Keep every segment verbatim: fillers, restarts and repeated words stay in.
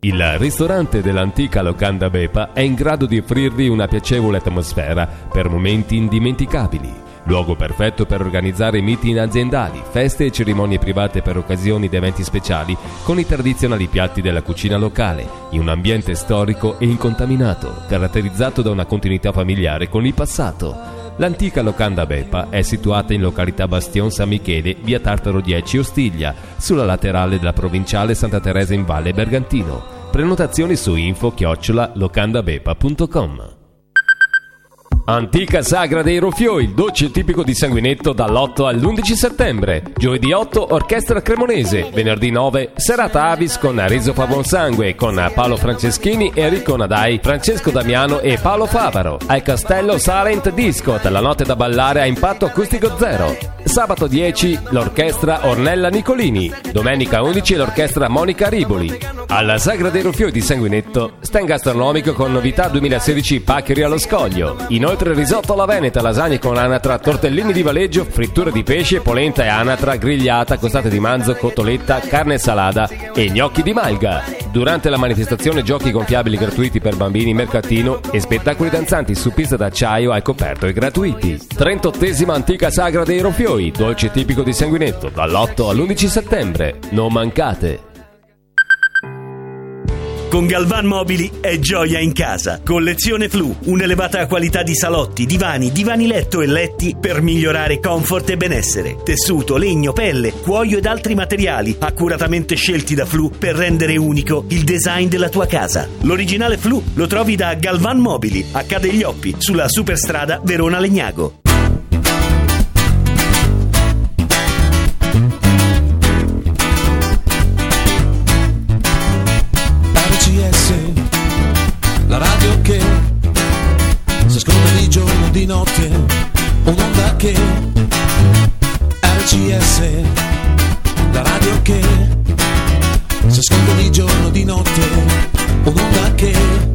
Il ristorante dell'antica locanda Bepa è in grado di offrirvi una piacevole atmosfera per momenti indimenticabili. Luogo perfetto per organizzare meeting aziendali, feste e cerimonie private per occasioni ed eventi speciali con i tradizionali piatti della cucina locale, in un ambiente storico e incontaminato, caratterizzato da una continuità familiare con il passato. L'antica locanda Bepa è situata in località Bastion San Michele, via Tartaro dieci Ostiglia, sulla laterale della provinciale Santa Teresa in Valle Bergantino. Prenotazioni su info chiocciola locandabepa punto com. Antica Sagra dei Rofioi, il dolce tipico di Sanguinetto dall'otto all'undici settembre. Giovedì otto, Orchestra Cremonese. Venerdì nove, serata Avis con Riso Pavon Sangue con Paolo Franceschini, Enrico Nadai, Francesco Damiano e Paolo Favaro. Al Castello Silent Disco, la notte da ballare a impatto acustico zero. Sabato dieci, l'Orchestra Ornella Nicolini. Domenica undici, l'Orchestra Monica Riboli. Alla Sagra dei Rofioi di Sanguinetto, stand gastronomico con novità duemilasedici Paccheri allo Scoglio. Inoltre risotto alla veneta, lasagne con anatra, tortellini di valeggio, frittura di pesce, polenta e anatra, grigliata, costate di manzo, cotoletta, carne salata e gnocchi di malga. Durante la manifestazione giochi gonfiabili gratuiti per bambini, mercatino e spettacoli danzanti su pista d'acciaio al coperto e gratuiti. trentottesima Antica Sagra dei Rofioi, dolce tipico di Sanguinetto, dall'otto all'undici settembre. Non mancate! Con Galvan Mobili è gioia in casa. Collezione Flu, un'elevata qualità di salotti, divani, divani letto e letti per migliorare comfort e benessere. Tessuto, legno, pelle, cuoio ed altri materiali accuratamente scelti da Flu per rendere unico il design della tua casa. L'originale Flu lo trovi da Galvan Mobili, a Cadeglioppi, sulla superstrada Verona-Legnago. La radio che si ascolta di giorno, di notte, un'onda che R C S, la radio che si ascolta di giorno, di notte, un'onda che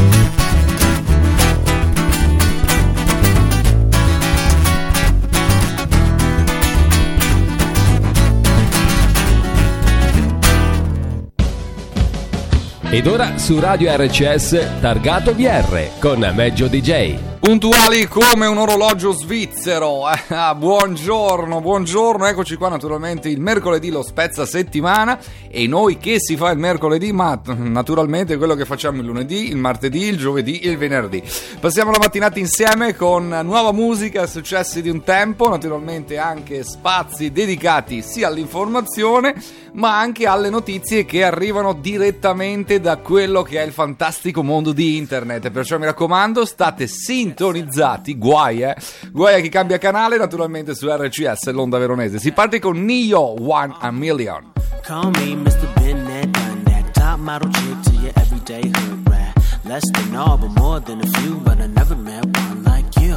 Ed ora su Radio R C S Targato V R con Meggio D J. Puntuali come un orologio svizzero. Ah, buongiorno, buongiorno, eccoci qua naturalmente il mercoledì, lo spezza settimana. E noi che si fa il mercoledì? Ma naturalmente quello che facciamo il lunedì, il martedì, il giovedì e il venerdì. Passiamo la mattinata insieme con nuova musica, successi di un tempo, naturalmente anche spazi dedicati sia all'informazione ma anche alle notizie che arrivano direttamente da quello che è il fantastico mondo di internet. Perciò mi raccomando, state sintonizzati, guai eh guai a chi cambia canale, naturalmente su R C S, l'onda veronese. Si parte con Neo, One a Million. Call me mister Been there, done that. Top model chick to your everyday hood rat. Less than all, but more than a few. But I never met one like you.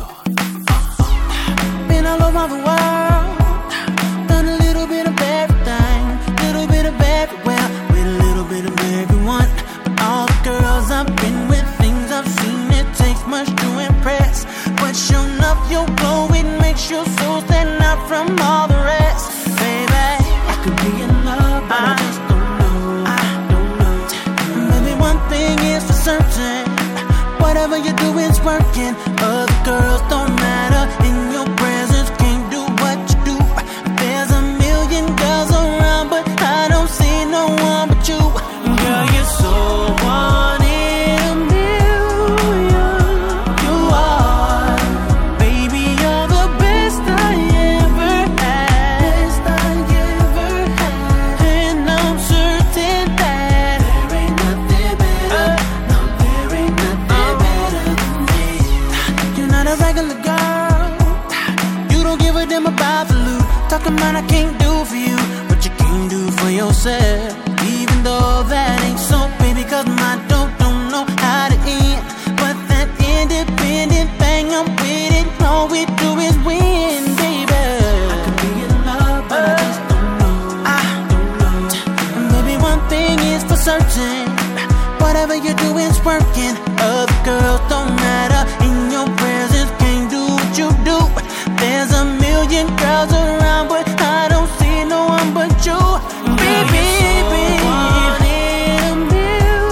uh-uh. Been all over the world, done a little bit of everything, little bit of everywhere, with a little bit of everyone. But all the girls I've been with, things I've seen, it takes much to impress. But sure enough, your glow, it makes your soul stand out from all the rest. Baby, I could be in love, but I, I just don't know. I don't know. Maybe one thing is for certain, whatever you do is working. Other girls don't matter, in your presence can't do what you do. There's a million girls around, but I don't see no one but you. Girl, you're so one in a million. You are, baby, you're the best I ever had. Best I ever had. And I'm certain that there ain't nothing better. Uh, no, there ain't nothing better than me. You're not a regular girl. You don't give a damn about the loot. Talking about I can't do for you what you can do for yourself. Even though that ain't so, baby, cause my dope don't know how to end. But that independent thing, I'm with it. All we do is win, baby. I could be in love, but I just don't know. I don't know. And baby, one thing is for certain, whatever you do is working. Other girls don't matter, in your presence can't do what you do. There's a million girls around, but I don't see no one but you. Baby, baby, one in a million.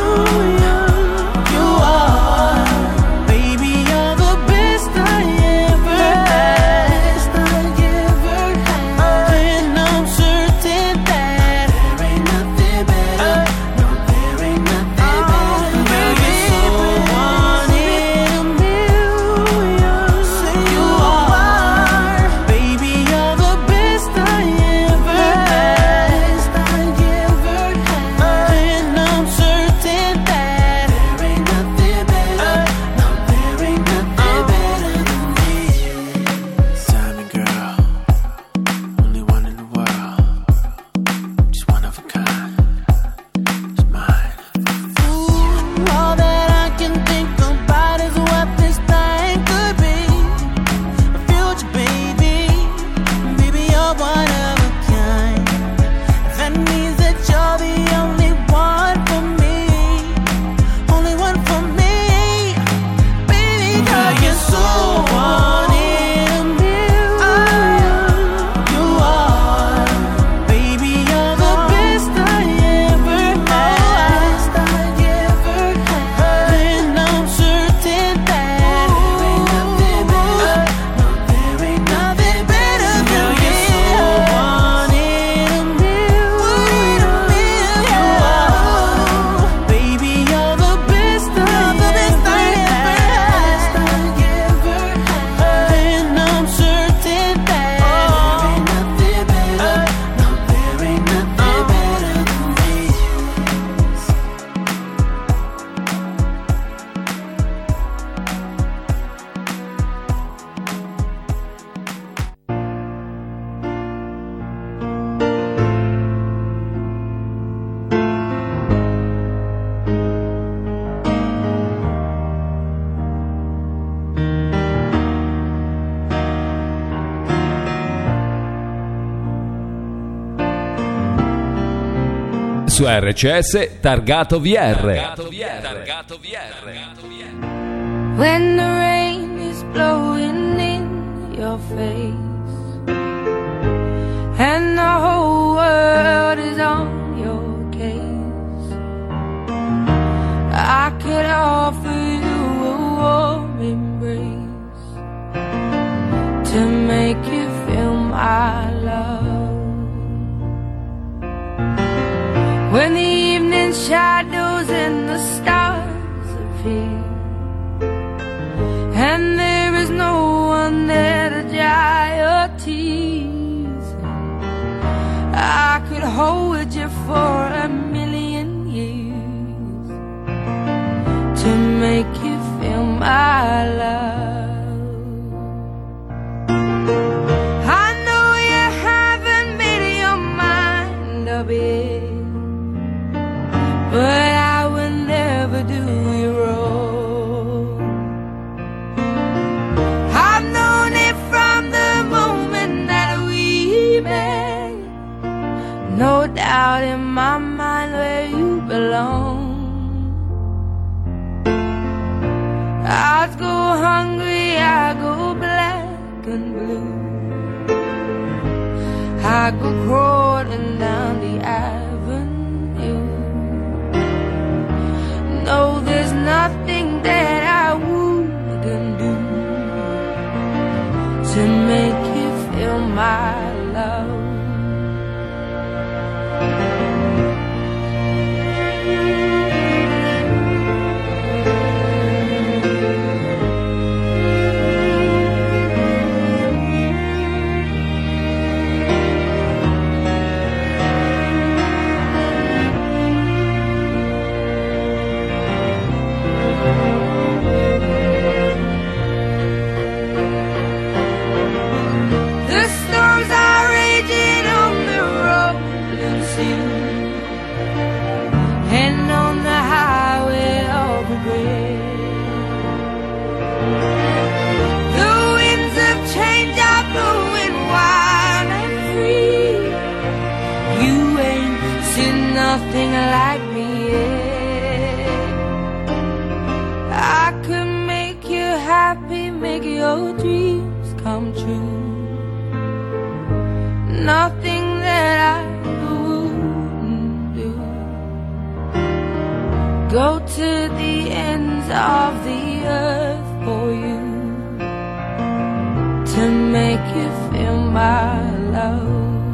su R C S Targato V R. When the rain is blowing in your face and the whole world is on your case, I could offer you a warm embrace to make you feel my love. When the evening shadows and the stars appear and there is no one there to dry your tears, I could hold you for a million years to make you feel my love. I know you haven't made your mind up yet, but I will never do you wrong. I've known it from the moment that we met, no doubt in my mind where you belong. I go hungry, I go black and blue, I go crawling down the avenue. No, there's nothing that I wouldn't do to make you feel my love. Nothing like me yet. I could make you happy, make your dreams come true. Nothing that I wouldn't do. Go to the ends of the earth for you to make you feel my love.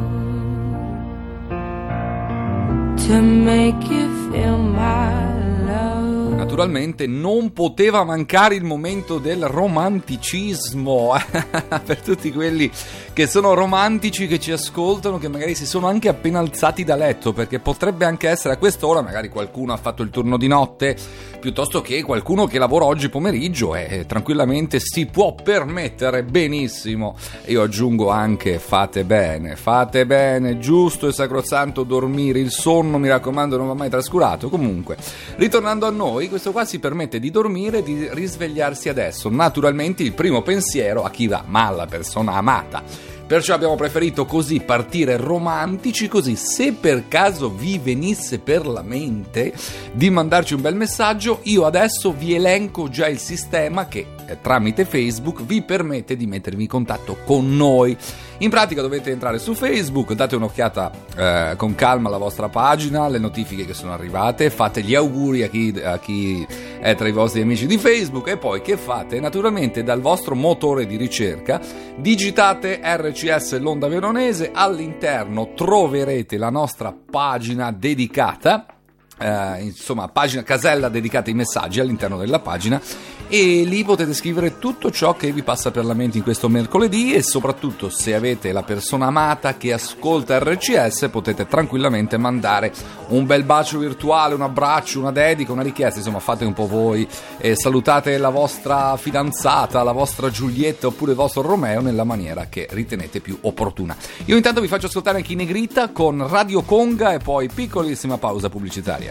To make you feel my love. Naturalmente non poteva mancare il momento del romanticismo per tutti quelli che sono romantici, che ci ascoltano, che magari si sono anche appena alzati da letto, perché potrebbe anche essere a quest'ora, magari qualcuno ha fatto il turno di notte, piuttosto che qualcuno che lavora oggi pomeriggio e tranquillamente si può permettere benissimo. Io aggiungo anche fate bene, fate bene, giusto e sacrosanto dormire, il sonno mi raccomando non va mai trascurato. Comunque, ritornando a noi, questo qua si permette di dormire e di risvegliarsi adesso. Naturalmente il primo pensiero a chi va, ma alla persona amata. Perciò abbiamo preferito così partire romantici, così se per caso vi venisse per la mente di mandarci un bel messaggio, io adesso vi elenco già il sistema che eh, tramite Facebook vi permette di mettervi in contatto con noi. In pratica dovete entrare su Facebook, date un'occhiata eh, con calma alla vostra pagina, le notifiche che sono arrivate, fate gli auguri a chi, a chi è tra i vostri amici di Facebook e poi che fate? Naturalmente dal vostro motore di ricerca digitate R C S L'Onda Veronese, all'interno troverete la nostra pagina dedicata, eh, insomma pagina casella dedicata ai messaggi all'interno della pagina, e lì potete scrivere tutto ciò che vi passa per la mente in questo mercoledì, e soprattutto se avete la persona amata che ascolta R C S potete tranquillamente mandare un bel bacio virtuale, un abbraccio, una dedica, una richiesta, insomma fate un po' voi e salutate la vostra fidanzata, la vostra Giulietta oppure il vostro Romeo nella maniera che ritenete più opportuna. Io intanto vi faccio ascoltare anche in negrita con Radio Conga e poi piccolissima pausa pubblicitaria.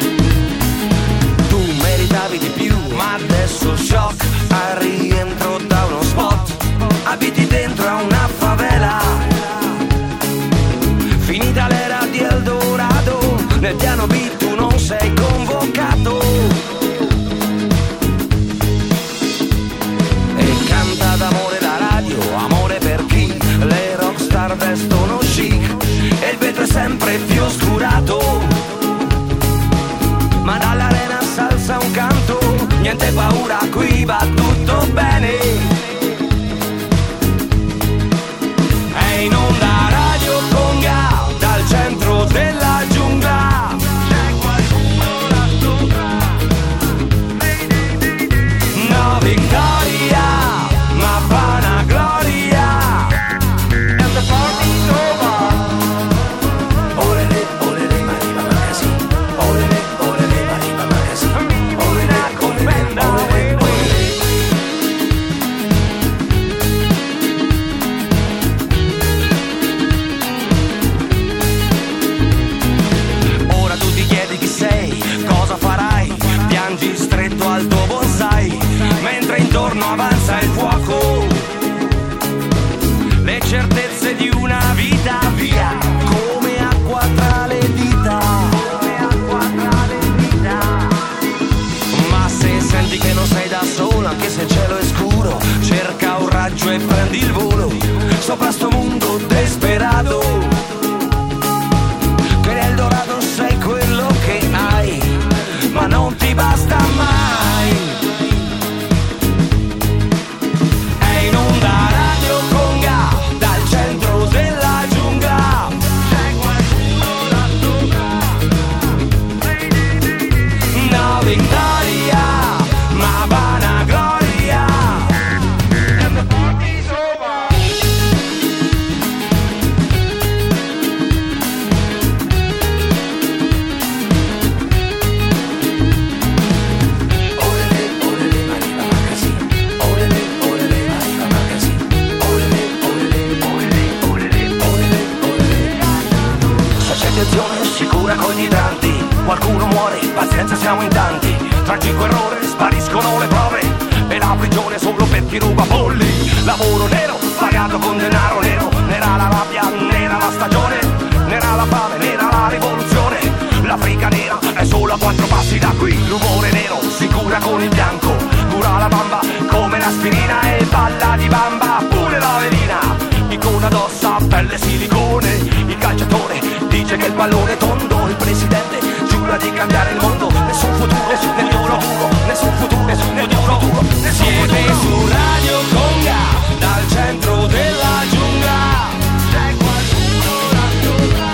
Di più, ma adesso shock al rientro da va tutto bene. È in onda Radio Conga dal centro della giungla. C'è qualcuno là sopra. No vittoria, ma fa una gloria. And the party's over. Olele, olele, ma arriva manca sì. Olele, olele, ma arriva manca sì. Olele, olele, olele, olele. Ora tu ti chiedi chi sei, cosa farai, piangi stretto al tuo bonsai, mentre intorno avanza il fuoco, le certezze di una vita via, come acqua tra le dita, come acqua tra le dita. Ma se senti che non sei da solo, anche se il cielo è scuro, cerca un raggio e prendi il volo, sopra sto mondo disperato, che nel dorato sei quello che hai, ma non ti basta mai. È in onda Radio Conga dal centro della giungla. C'è qualcuno là sopra. No vittoria, ma vana gloria. And the party's over. Olele, olele, ma arriva manca sì. Olele, olele, ma arriva manca sì. Olele, olele, olele, olele, olele, olele. Socializzazione sicura con gli idranti. Qualcuno muore, pazienza siamo in tanti. Tragico errore, spariscono le prove. E la prigione solo per chi ruba polli. Lavoro nero, pagato con denaro nero. Nera la rabbia, nera la stagione. Nera la fame, nera la rivoluzione. L'Africa nera è solo a quattro passi da qui. L'umore nero si cura con il bianco. Cura la bamba come l'aspirina. E balla di bamba pure la velina. Icona d'ossa, pelle silicone. Il calciatore dice che il pallone è tondo. Il presidente giura di cambiare il mondo. Nessun futuro, nessun futuro, nessun futuro, nessun futuro. Siete su Radio Conga dal centro della giungla. C'è qualcuno là sopra.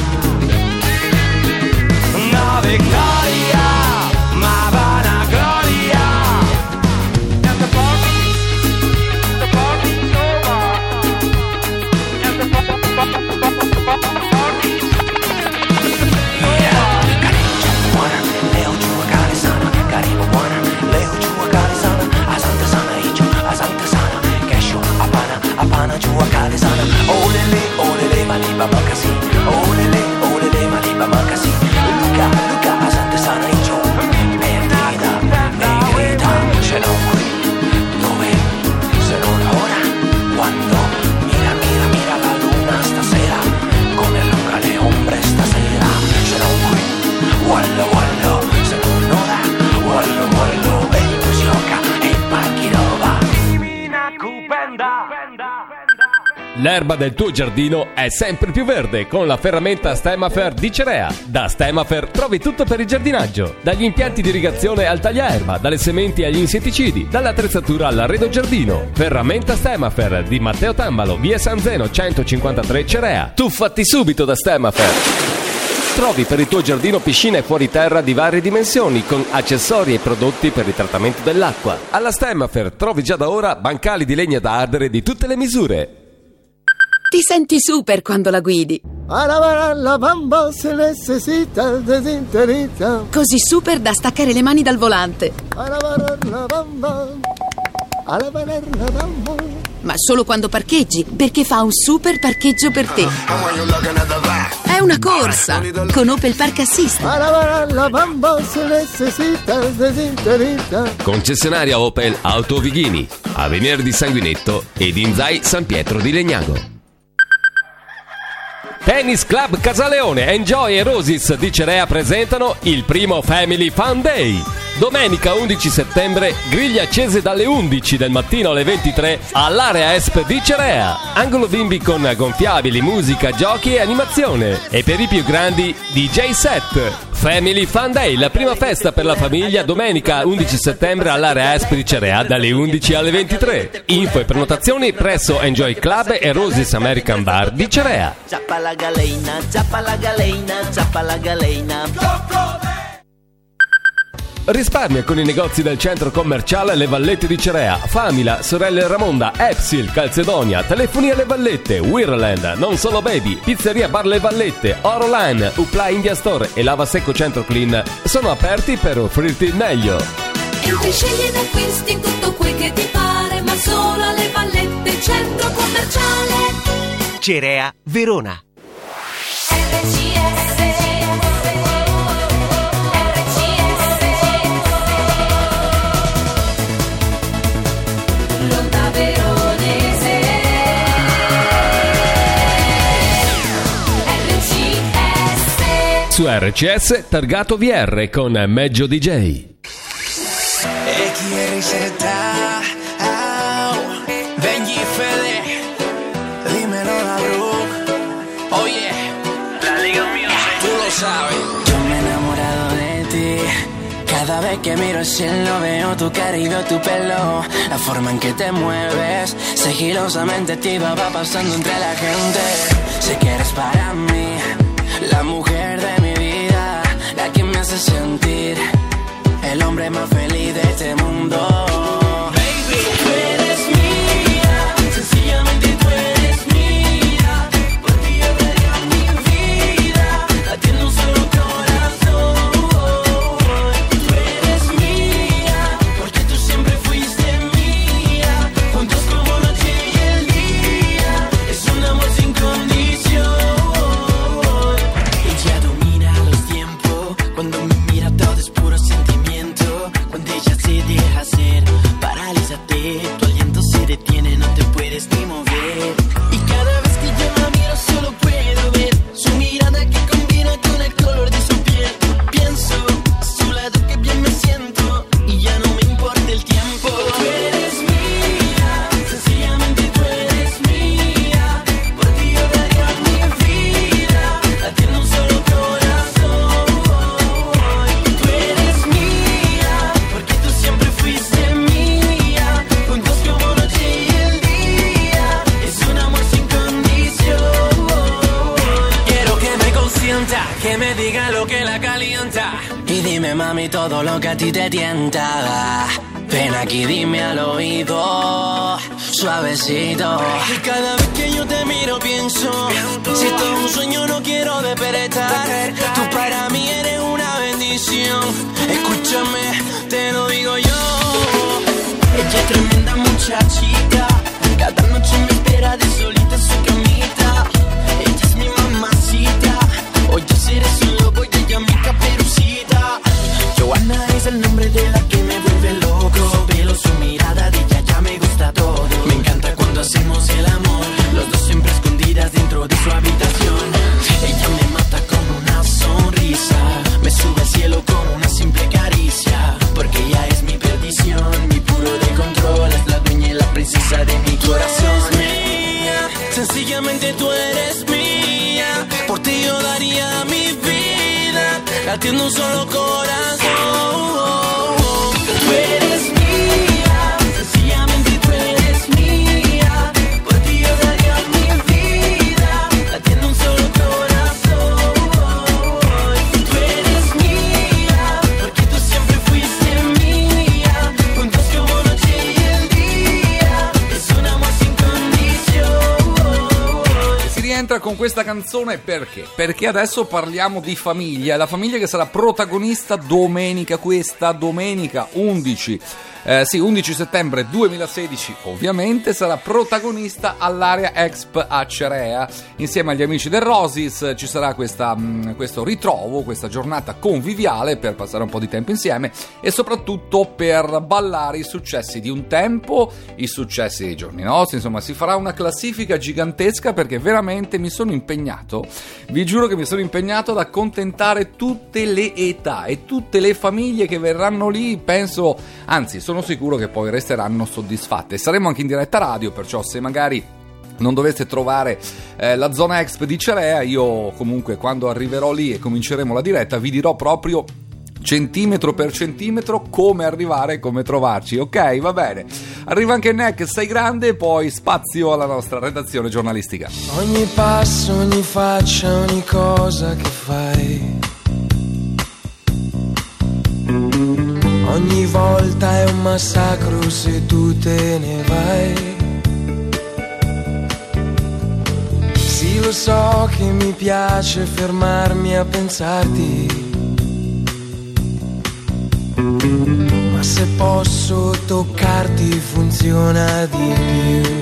No vittoria, ma vana gloria. And the party, the party's over. And the party's buona, leo giù a care sana, caribo buona, leo giù a care sana, a santa sana icio, a santa sana, cascio, a pana, a pana giù a care sana, olele, olele, ma liba manca sì, olele, olele, ma liba manca sì, Luca, Luca, a santa sana icio, perdita, negrita, ce l'ho qui, dove, se non ora, quando, mira, mira, mira la luna stasera, come allunga le ombre stasera, ce l'ho qui, wallo, wallo, se non ora, wallo, wallo, e tu gioca e pacchi roba. Divina cupenda. L'erba del tuo giardino è sempre più verde con la ferramenta Stemafer di Cerea. Da Stemafer trovi tutto per il giardinaggio, dagli impianti di irrigazione al tagliaerba, dalle sementi agli insetticidi, dall'attrezzatura all'arredo giardino. Ferramenta Stemafer di Matteo Tambalo, via San Zeno centocinquantatré Cerea. Tuffati subito da Stemafer. Trovi per il tuo giardino piscine fuori terra di varie dimensioni con accessori e prodotti per il trattamento dell'acqua. Alla Stemafer trovi già da ora bancali di legna da ardere di tutte le misure. Ti senti super quando la guidi. Così super da staccare le mani dal volante. Ma solo quando parcheggi, perché fa un super parcheggio per te. È una corsa con Opel Park Assist. Concessionaria Opel Auto Vighini, Avenir di Sanguinetto ed Inzai San Pietro di Legnago. Tennis Club Casaleone, Enjoy e Roses di Cerea presentano il primo Family Fun Day. Domenica undici settembre, griglie accese dalle undici del mattino alle ventitré all'area Esp di Cerea. Angolo bimbi con gonfiabili, musica, giochi e animazione. E per i più grandi D J set. Family Fun Day, la prima festa per la famiglia, domenica undici settembre all'area Esp di Cerea dalle undici alle ventitré. Info e prenotazioni presso Enjoy Club e Roses American Bar di Cerea. Zappa la galena, zappa la galena, zappa la galena. Risparmia con i negozi del centro commerciale Le Vallette di Cerea, Famila, Sorelle Ramonda, Epsil, Calzedonia, Telefonia Le Vallette, Wirland, Non Solo Baby, Pizzeria Bar Le Vallette, Oroline, Upla India Store e Lava Secco Centro Clean sono aperti per offrirti il meglio. Entri, scegli ed acquisti tutto quel che ti pare, ma solo alle Vallette, centro commerciale Cerea, Verona. R C S Su R C S targato V R con Meggio D J. E chi è risetta? Oh, vegli fede, dímelo la Brook. Oh yeah, la Liga Music, tú lo sabes. Yo me he enamorado de ti. Cada vez que miro el cielo veo tu cara y veo tu pelo. La forma en que te mueves, sigilosamente activa, va pasando entre la gente. Sé que eres para mí la mujer de mi vida, la que me hace sentir el hombre más feliz de este mundo. Baby, tú eres mía, sencillamente tú eres mía. Por ti yo daría mi vida, latiendo un solo corazón. Tú eres mía, porque tú siempre fuiste mía. Juntos como noche y el día, es un amor sin condición. Cuando me mira todo es puro sentimiento. Cuando ella se deja hacer, paralízate. Tu aliento se detiene, no te puedes ni mover. Y cada vez que yo la miro solo puedo ver su mirada que combina con el color de su piel. Pienso a su lado que bien me siento y ya no me importa el tiempo. Tú eres mía, sencillamente tú eres mía. Por ti yo daría mi vida, latiendo un solo corazón. Que me diga lo que la calienta y dime mami todo lo que a ti te tienta. Ven aquí, dime al oído, suavecito. Y cada vez que yo te miro pienso, si esto es un sueño no quiero despertar. Tú para mí eres una bendición. Escúchame, te lo digo yo. Ella es tremenda muchachita, cada noche me espera de solita en su camita. Ella es mi mamacita. Hoy yo seré su lobo y ella mi caperucita. Johanna es el nombre de la que me vuelve loco. Su pelo, su mirada, de ella ya me gusta todo. Me encanta cuando hacemos el amor, los dos siempre escondidas dentro de su habitación. Ella me mata con una sonrisa, me sube al cielo con una simple caricia. Porque ella es mi perdición, mi puro de control. Es la dueña y la princesa de mi corazón. Tú eres mía, sencillamente tú eres mía. Por ti yo daría mi vida, latiendo un solo corazón. Tú eres mía, sencillamente tú eres mía. Por ti yo daría mi vida, latiendo un solo corazón. Tú eres mía, porque tú siempre fuiste mía. Juntos como noche y el día, es un amor sin condición. Si rientra con questa canzone perché? Perché adesso parliamo di famiglia, la famiglia che sarà protagonista domenica, questa domenica undici Eh, sì, undici settembre duemilasedici ovviamente sarà protagonista all'Area Exp a Cerea. Insieme agli amici del Rosis ci sarà questa, mh, questo ritrovo, questa giornata conviviale per passare un po' di tempo insieme e soprattutto per ballare i successi di un tempo, i successi dei giorni nostri. Insomma, si farà una classifica gigantesca perché veramente mi sono impegnato, vi giuro che mi sono impegnato ad accontentare tutte le età e tutte le famiglie che verranno lì. Penso, anzi sono sicuro che poi resteranno soddisfatte. Saremo anche in diretta radio, perciò se magari non doveste trovare eh, la zona Exp di Cerea, io comunque quando arriverò lì e cominceremo la diretta vi dirò proprio centimetro per centimetro come arrivare e come trovarci. Ok, va bene. Arriva anche Neck, sei grande, poi spazio alla nostra redazione giornalistica. Ogni passo, ogni faccia, ogni cosa che fai, ogni volta è un massacro se tu te ne vai. Sì, lo so che mi piace fermarmi a pensarti, ma se posso toccarti funziona di più.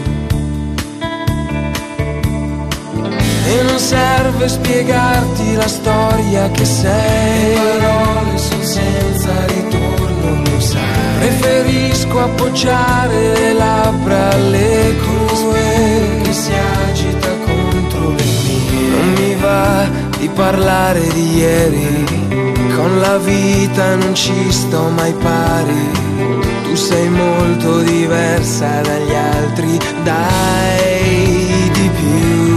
E non serve spiegarti la storia che sei, le parole sono senza ritorno, lo sai. Preferisco appoggiare le labbra alle tue, che si agita contro le mie. Non mi va di parlare di ieri, con la vita non ci sto mai pari. Tu sei molto diversa dagli altri, dai di più.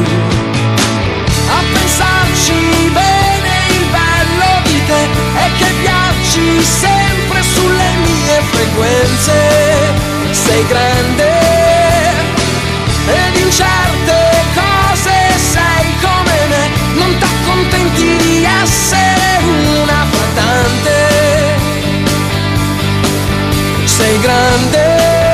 A pensarci bene, il bello di te è che viaggi sempre sulle mie frequenze. Sei grande ed in certe cose sei come me, non t'accontenti di essere una fra tante. Sei grande.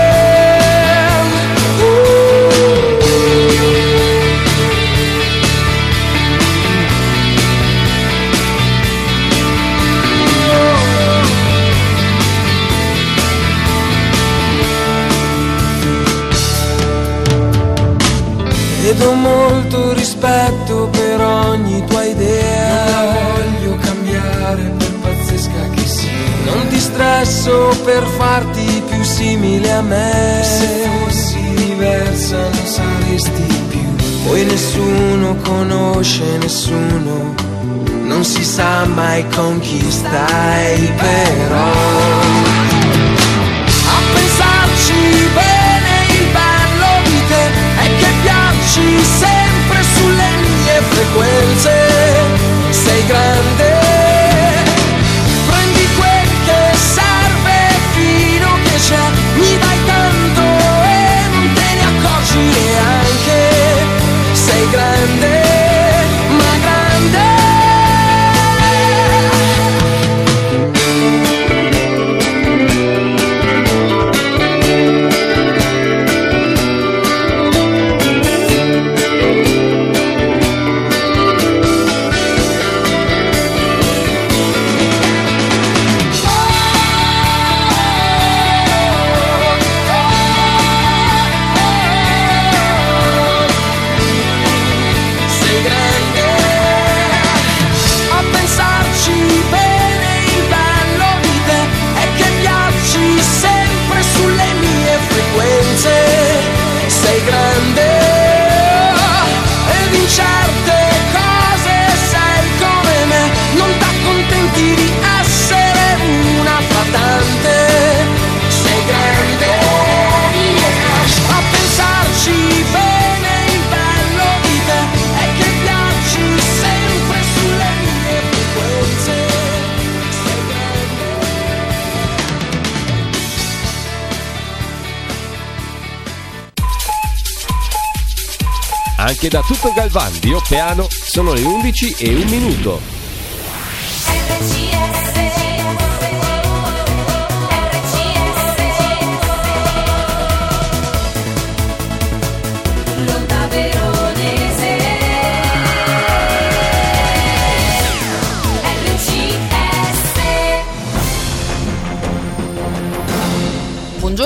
Ed ho molto rispetto per ogni tua idea, non la voglio cambiare per pazzesca che sia. Non ti stresso per farti più simile a me, se fossi diversa non saresti più. Poi nessuno conosce nessuno, non si sa mai con chi stai, però a pensarci bene, il bello di te è che viaggi sempre sulle mie frequenze. Sei grande, prendi quel che serve fino che c'è, mi dai tanto e non te ne accorgi neanche. Sei grande, ma grande. Sei grande ed in certe cose sei come me, non t'accontenti di essere una fra tante. Sei grande, a pensarci bene, il bello di te è che viaggi sempre sulle mie frequenze. Sei grande. Anche da tutto Galvan di Oppeano sono le undici e un minuto. L'onda veronese R C S.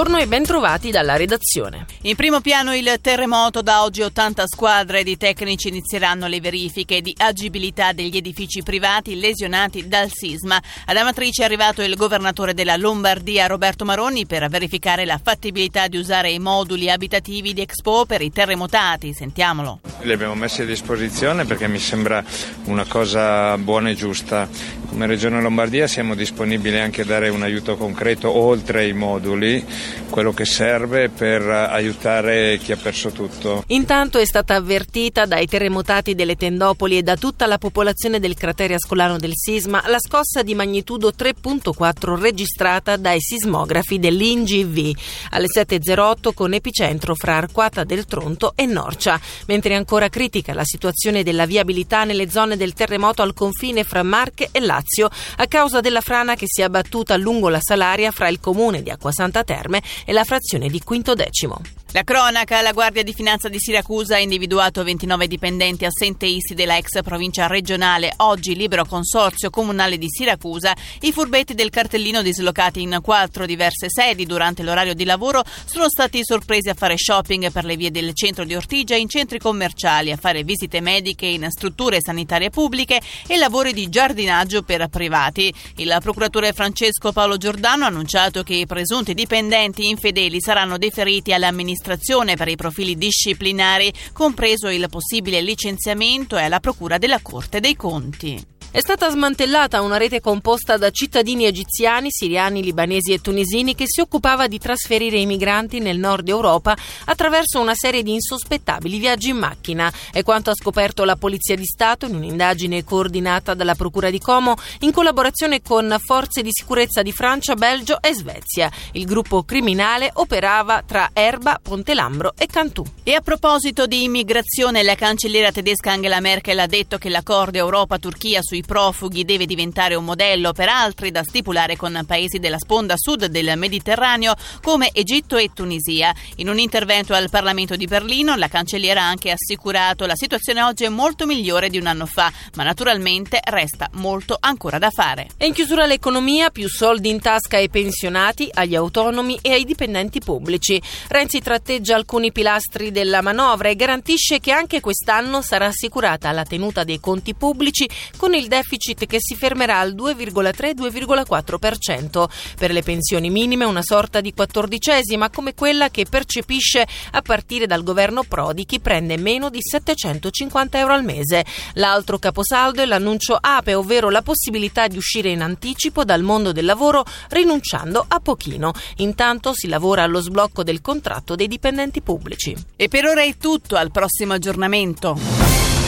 buongiorno e bentrovati dalla redazione. In primo piano il terremoto, da oggi ottanta squadre di tecnici inizieranno le verifiche di agibilità degli edifici privati lesionati dal sisma. Ad Amatrice è arrivato il governatore della Lombardia Roberto Maroni per verificare la fattibilità di usare i moduli abitativi di Expo per i terremotati. Sentiamolo. Li abbiamo messi a disposizione perché mi sembra una cosa buona e giusta. Come Regione Lombardia siamo disponibili anche a dare un aiuto concreto oltre ai moduli, quello che serve per aiutare chi ha perso tutto. Intanto è stata avvertita dai terremotati delle Tendopoli e da tutta la popolazione del cratere ascolano del sisma la scossa di magnitudo tre virgola quattro registrata dai sismografi dell'I N G V alle sette e zero otto con epicentro fra Arquata del Tronto e Norcia, mentre è ancora critica la situazione della viabilità nelle zone del terremoto al confine fra Marche e Lazio a causa della frana che si è abbattuta lungo la Salaria fra il comune di Acquasanta Terme e la frazione di Quintodecimo. La cronaca, la Guardia di Finanza di Siracusa ha individuato ventinove dipendenti assenteisti della ex provincia regionale, oggi libero consorzio comunale di Siracusa. I furbetti del cartellino, dislocati in quattro diverse sedi durante l'orario di lavoro, sono stati sorpresi a fare shopping per le vie del centro di Ortigia, in centri commerciali, a fare visite mediche in strutture sanitarie pubbliche e lavori di giardinaggio per privati. Il procuratore Francesco Paolo Giordano ha annunciato che i presunti dipendenti infedeli saranno deferiti all'amministrazione per i profili disciplinari, compreso il possibile licenziamento, e alla Procura della Corte dei Conti. È stata smantellata una rete composta da cittadini egiziani, siriani, libanesi e tunisini che si occupava di trasferire i migranti nel nord Europa attraverso una serie di insospettabili viaggi in macchina. È quanto ha scoperto la Polizia di Stato in un'indagine coordinata dalla Procura di Como in collaborazione con forze di sicurezza di Francia, Belgio e Svezia. Il gruppo criminale operava tra Erba, Pontelambro e Cantù. E a proposito di immigrazione, la cancelliera tedesca Angela Merkel ha detto che l'accordo Europa-Turchia sui profughi deve diventare un modello per altri da stipulare con paesi della sponda sud del Mediterraneo come Egitto e Tunisia. In un intervento al Parlamento di Berlino, la cancelliera ha anche assicurato che la situazione oggi è molto migliore di un anno fa, ma naturalmente resta molto ancora da fare. E in chiusura l'economia, più soldi in tasca ai pensionati, agli autonomi e ai dipendenti pubblici. Renzi tratteggia alcuni pilastri della manovra e garantisce che anche quest'anno sarà assicurata la tenuta dei conti pubblici con il deficit che si fermerà al due virgola tre due virgola quattro per cento. Per le pensioni minime una sorta di quattordicesima come quella che percepisce a partire dal governo Prodi chi prende meno di settecentocinquanta euro al mese. L'altro caposaldo è l'annuncio A P E, ovvero la possibilità di uscire in anticipo dal mondo del lavoro rinunciando a pochino. Intanto si lavora allo sblocco del contratto dei dipendenti pubblici. E per ora è tutto, al prossimo aggiornamento.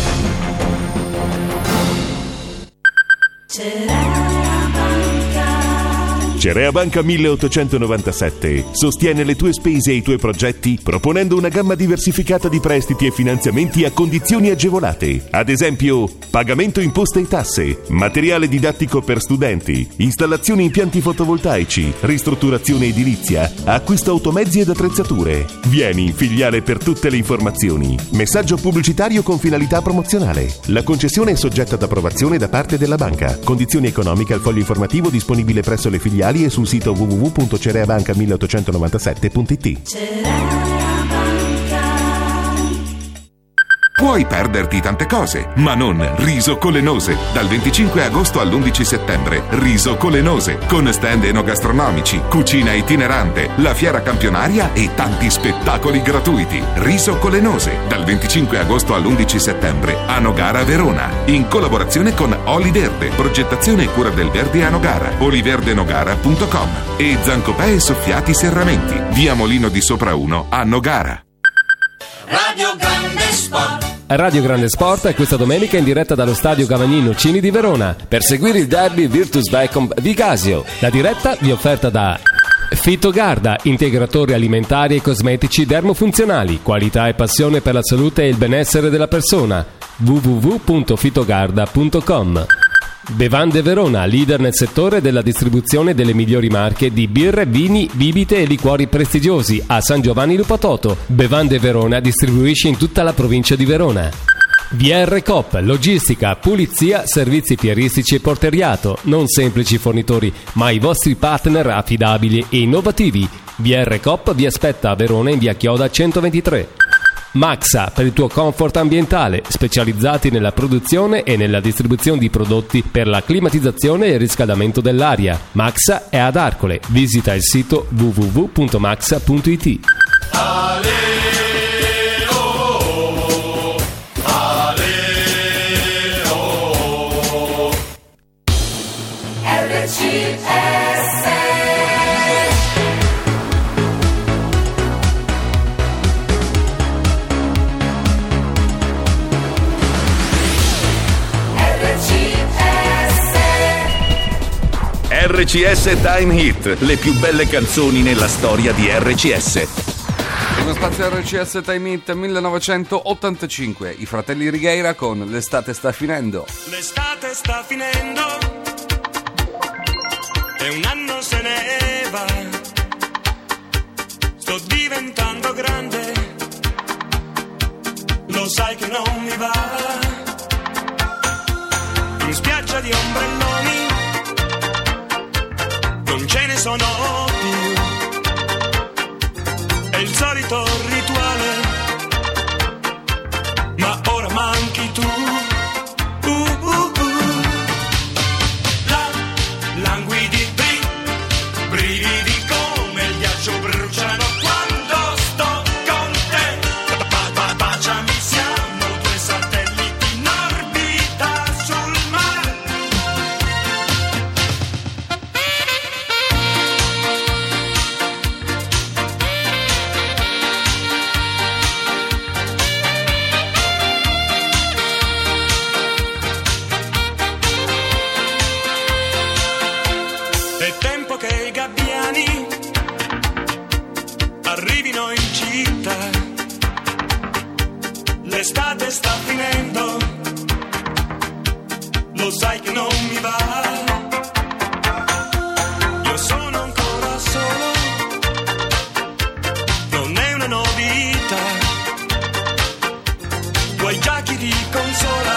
Cerea Banca milleottocentonovantasette sostiene le tue spese e i tuoi progetti proponendo una gamma diversificata di prestiti e finanziamenti a condizioni agevolate. Ad esempio, pagamento imposte e tasse, materiale didattico per studenti, installazione impianti fotovoltaici, ristrutturazione edilizia, acquisto automezzi ed attrezzature. Vieni in filiale per tutte le informazioni. Messaggio pubblicitario con finalità promozionale. La concessione è soggetta ad approvazione da parte della banca. Condizioni economiche al foglio informativo disponibile presso le filiali e sul sito w w w punto cereabanca milleottocentonovantasette punto i t. Puoi perderti tante cose, ma non Riso Colenose. Dal venticinque agosto all'undici settembre, Riso Colenose, con stand enogastronomici, cucina itinerante, la fiera campionaria e tanti spettacoli gratuiti. Riso Colenose, dal venticinque agosto all'undici settembre, a Nogara, Verona, in collaborazione con Oli Verde, progettazione e cura del verde a Nogara, oliverdenogara punto com e Zancopè e Soffiati Serramenti, via Molino di Sopra uno a Nogara. Radio Grande Sport. Radio Grande Sport è questa domenica in diretta dallo stadio Gavagnino Cini di Verona per seguire il derby Virtus Becum Vigasio. La diretta vi è offerta da Fitogarda, integratori alimentari e cosmetici dermofunzionali, qualità e passione per la salute e il benessere della persona. w w w punto fitogarda punto com. Bevande Verona, leader nel settore della distribuzione delle migliori marche di birre, vini, bibite e liquori prestigiosi a San Giovanni Lupatoto. Bevande Verona distribuisce in tutta la provincia di Verona. V R Coop, logistica, pulizia, servizi fieristici e porteriato, non semplici fornitori, ma i vostri partner affidabili e innovativi. V R Coop vi aspetta a Verona in via Chioda centoventitré. Maxa, per il tuo comfort ambientale, specializzati nella produzione e nella distribuzione di prodotti per la climatizzazione e il riscaldamento dell'aria. Maxa è ad Arcole. Visita il sito w w w punto maxa punto i t. R C S Time Hit, le più belle canzoni nella storia di R C S. Uno spazio R C S Time Hit millenovecentottantacinque, i fratelli Righeira con L'estate sta finendo. L'estate sta finendo e un anno se ne va. Sto diventando grande, lo sai che non mi va. In spiaggia di ombrelloni non ce ne sono più, è il solito rituale, ma ora manchi tu. Uh, uh, uh. La, languidi, bri, brividi come il ghiaccio bruciano quando sto con te. Ba, ba, baciami, siamo due satelliti in orbita sul mare. È tempo che i gabbiani arrivino in città. L'estate sta finendo, lo sai che non mi va. Io sono ancora solo, non è una novità. Tuoi giacchi di consola,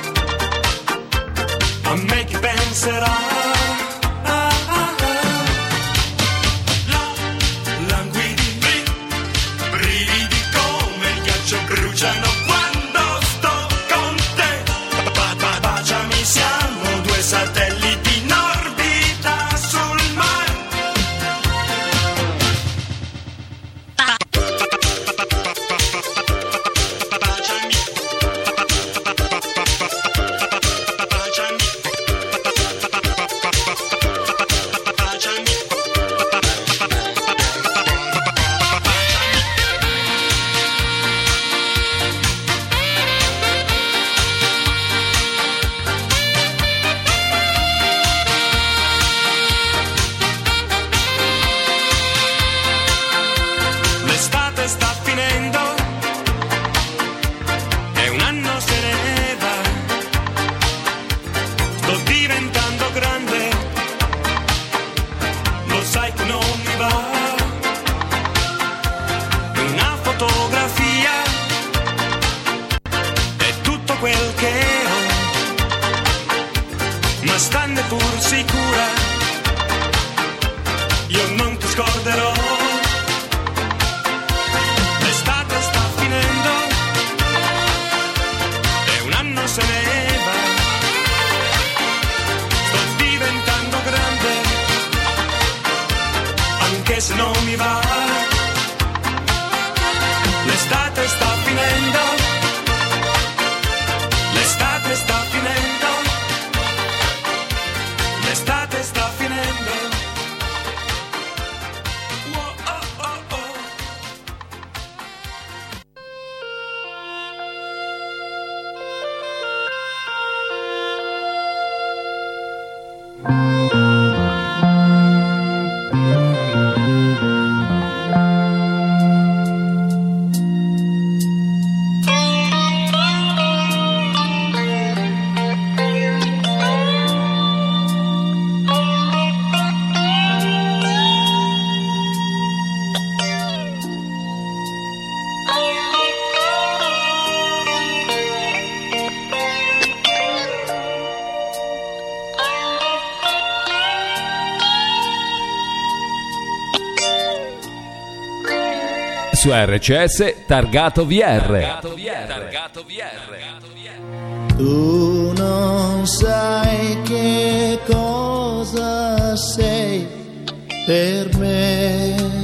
a me chi penserà? Bruciano quando sto con te. Ba, ba, baciami, siamo due satelliti in orbita sul mare. Baciami, baciami, l'estate sta finendo e un anno se ne va. Sto diventando grande, lo sai che non mi va. Una fotografia è tutto quel che ho, ma stando pur sicura, io non ti scorderò. L'estate sta finendo e un anno se ne va. Sto diventando grande, anche se non mi va. L'estate sta finendo, l'estate sta finendo, l'estate su R C S Targato V R. Targato V R. Tu non sai che cosa sei per me.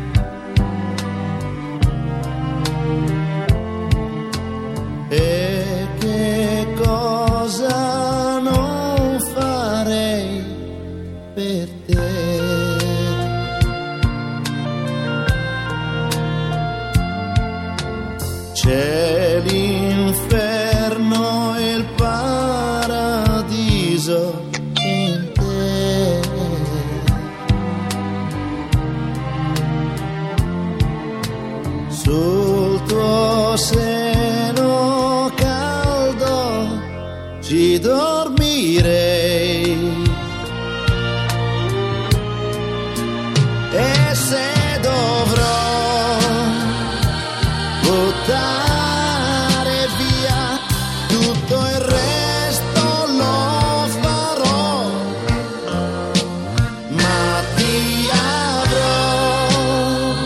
E che cosa non farei per te. C'è l'inferno e il paradiso in te. Sul tuo seno caldo ci dormirei. E se dovrò buttare via tutto il resto lo farò, ma ti avrò,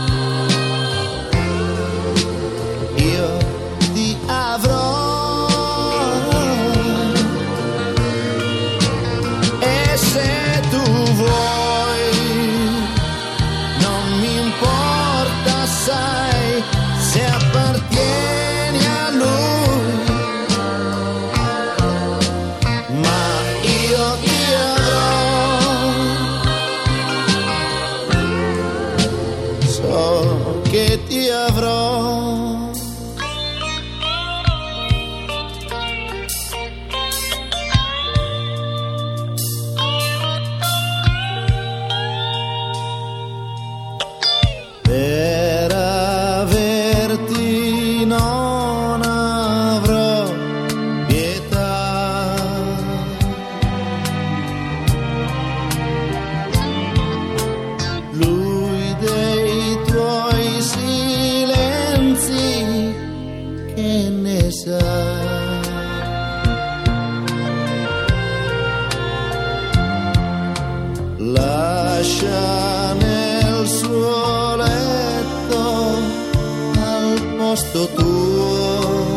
io ti avrò. E se tu vuoi non mi importa, sai, se appartieni a lui, ma io ti avrò, so che ti avrò. Per averti non avrò pietà. Lui dei tuoi silenzi che ne sa. Lascia nel suo letto al posto tuo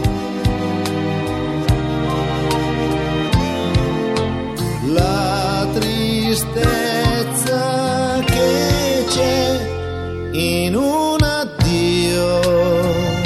la tristezza che c'è in un addio.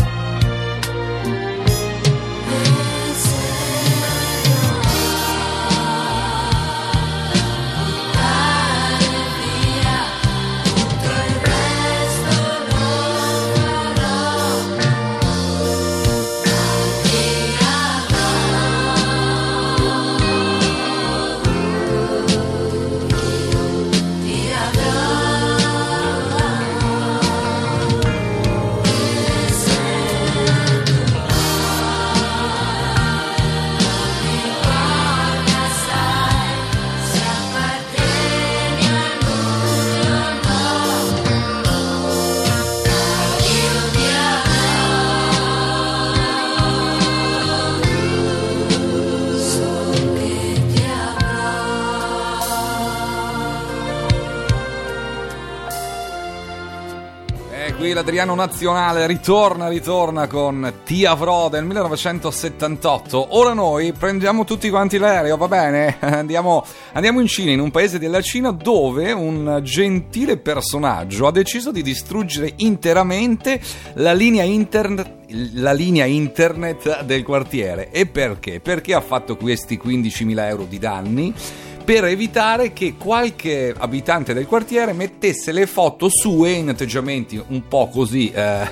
Qui l'Adriano Nazionale ritorna, ritorna con Ti avrò del millenovecentosettantotto. Ora noi prendiamo tutti quanti l'aereo, va bene? Andiamo, andiamo in Cina, in un paese della Cina dove un gentile personaggio ha deciso di distruggere interamente la linea internet la linea internet del quartiere. E perché? Perché ha fatto questi quindicimila euro di danni per evitare che qualche abitante del quartiere mettesse le foto sue in atteggiamenti un po' così eh,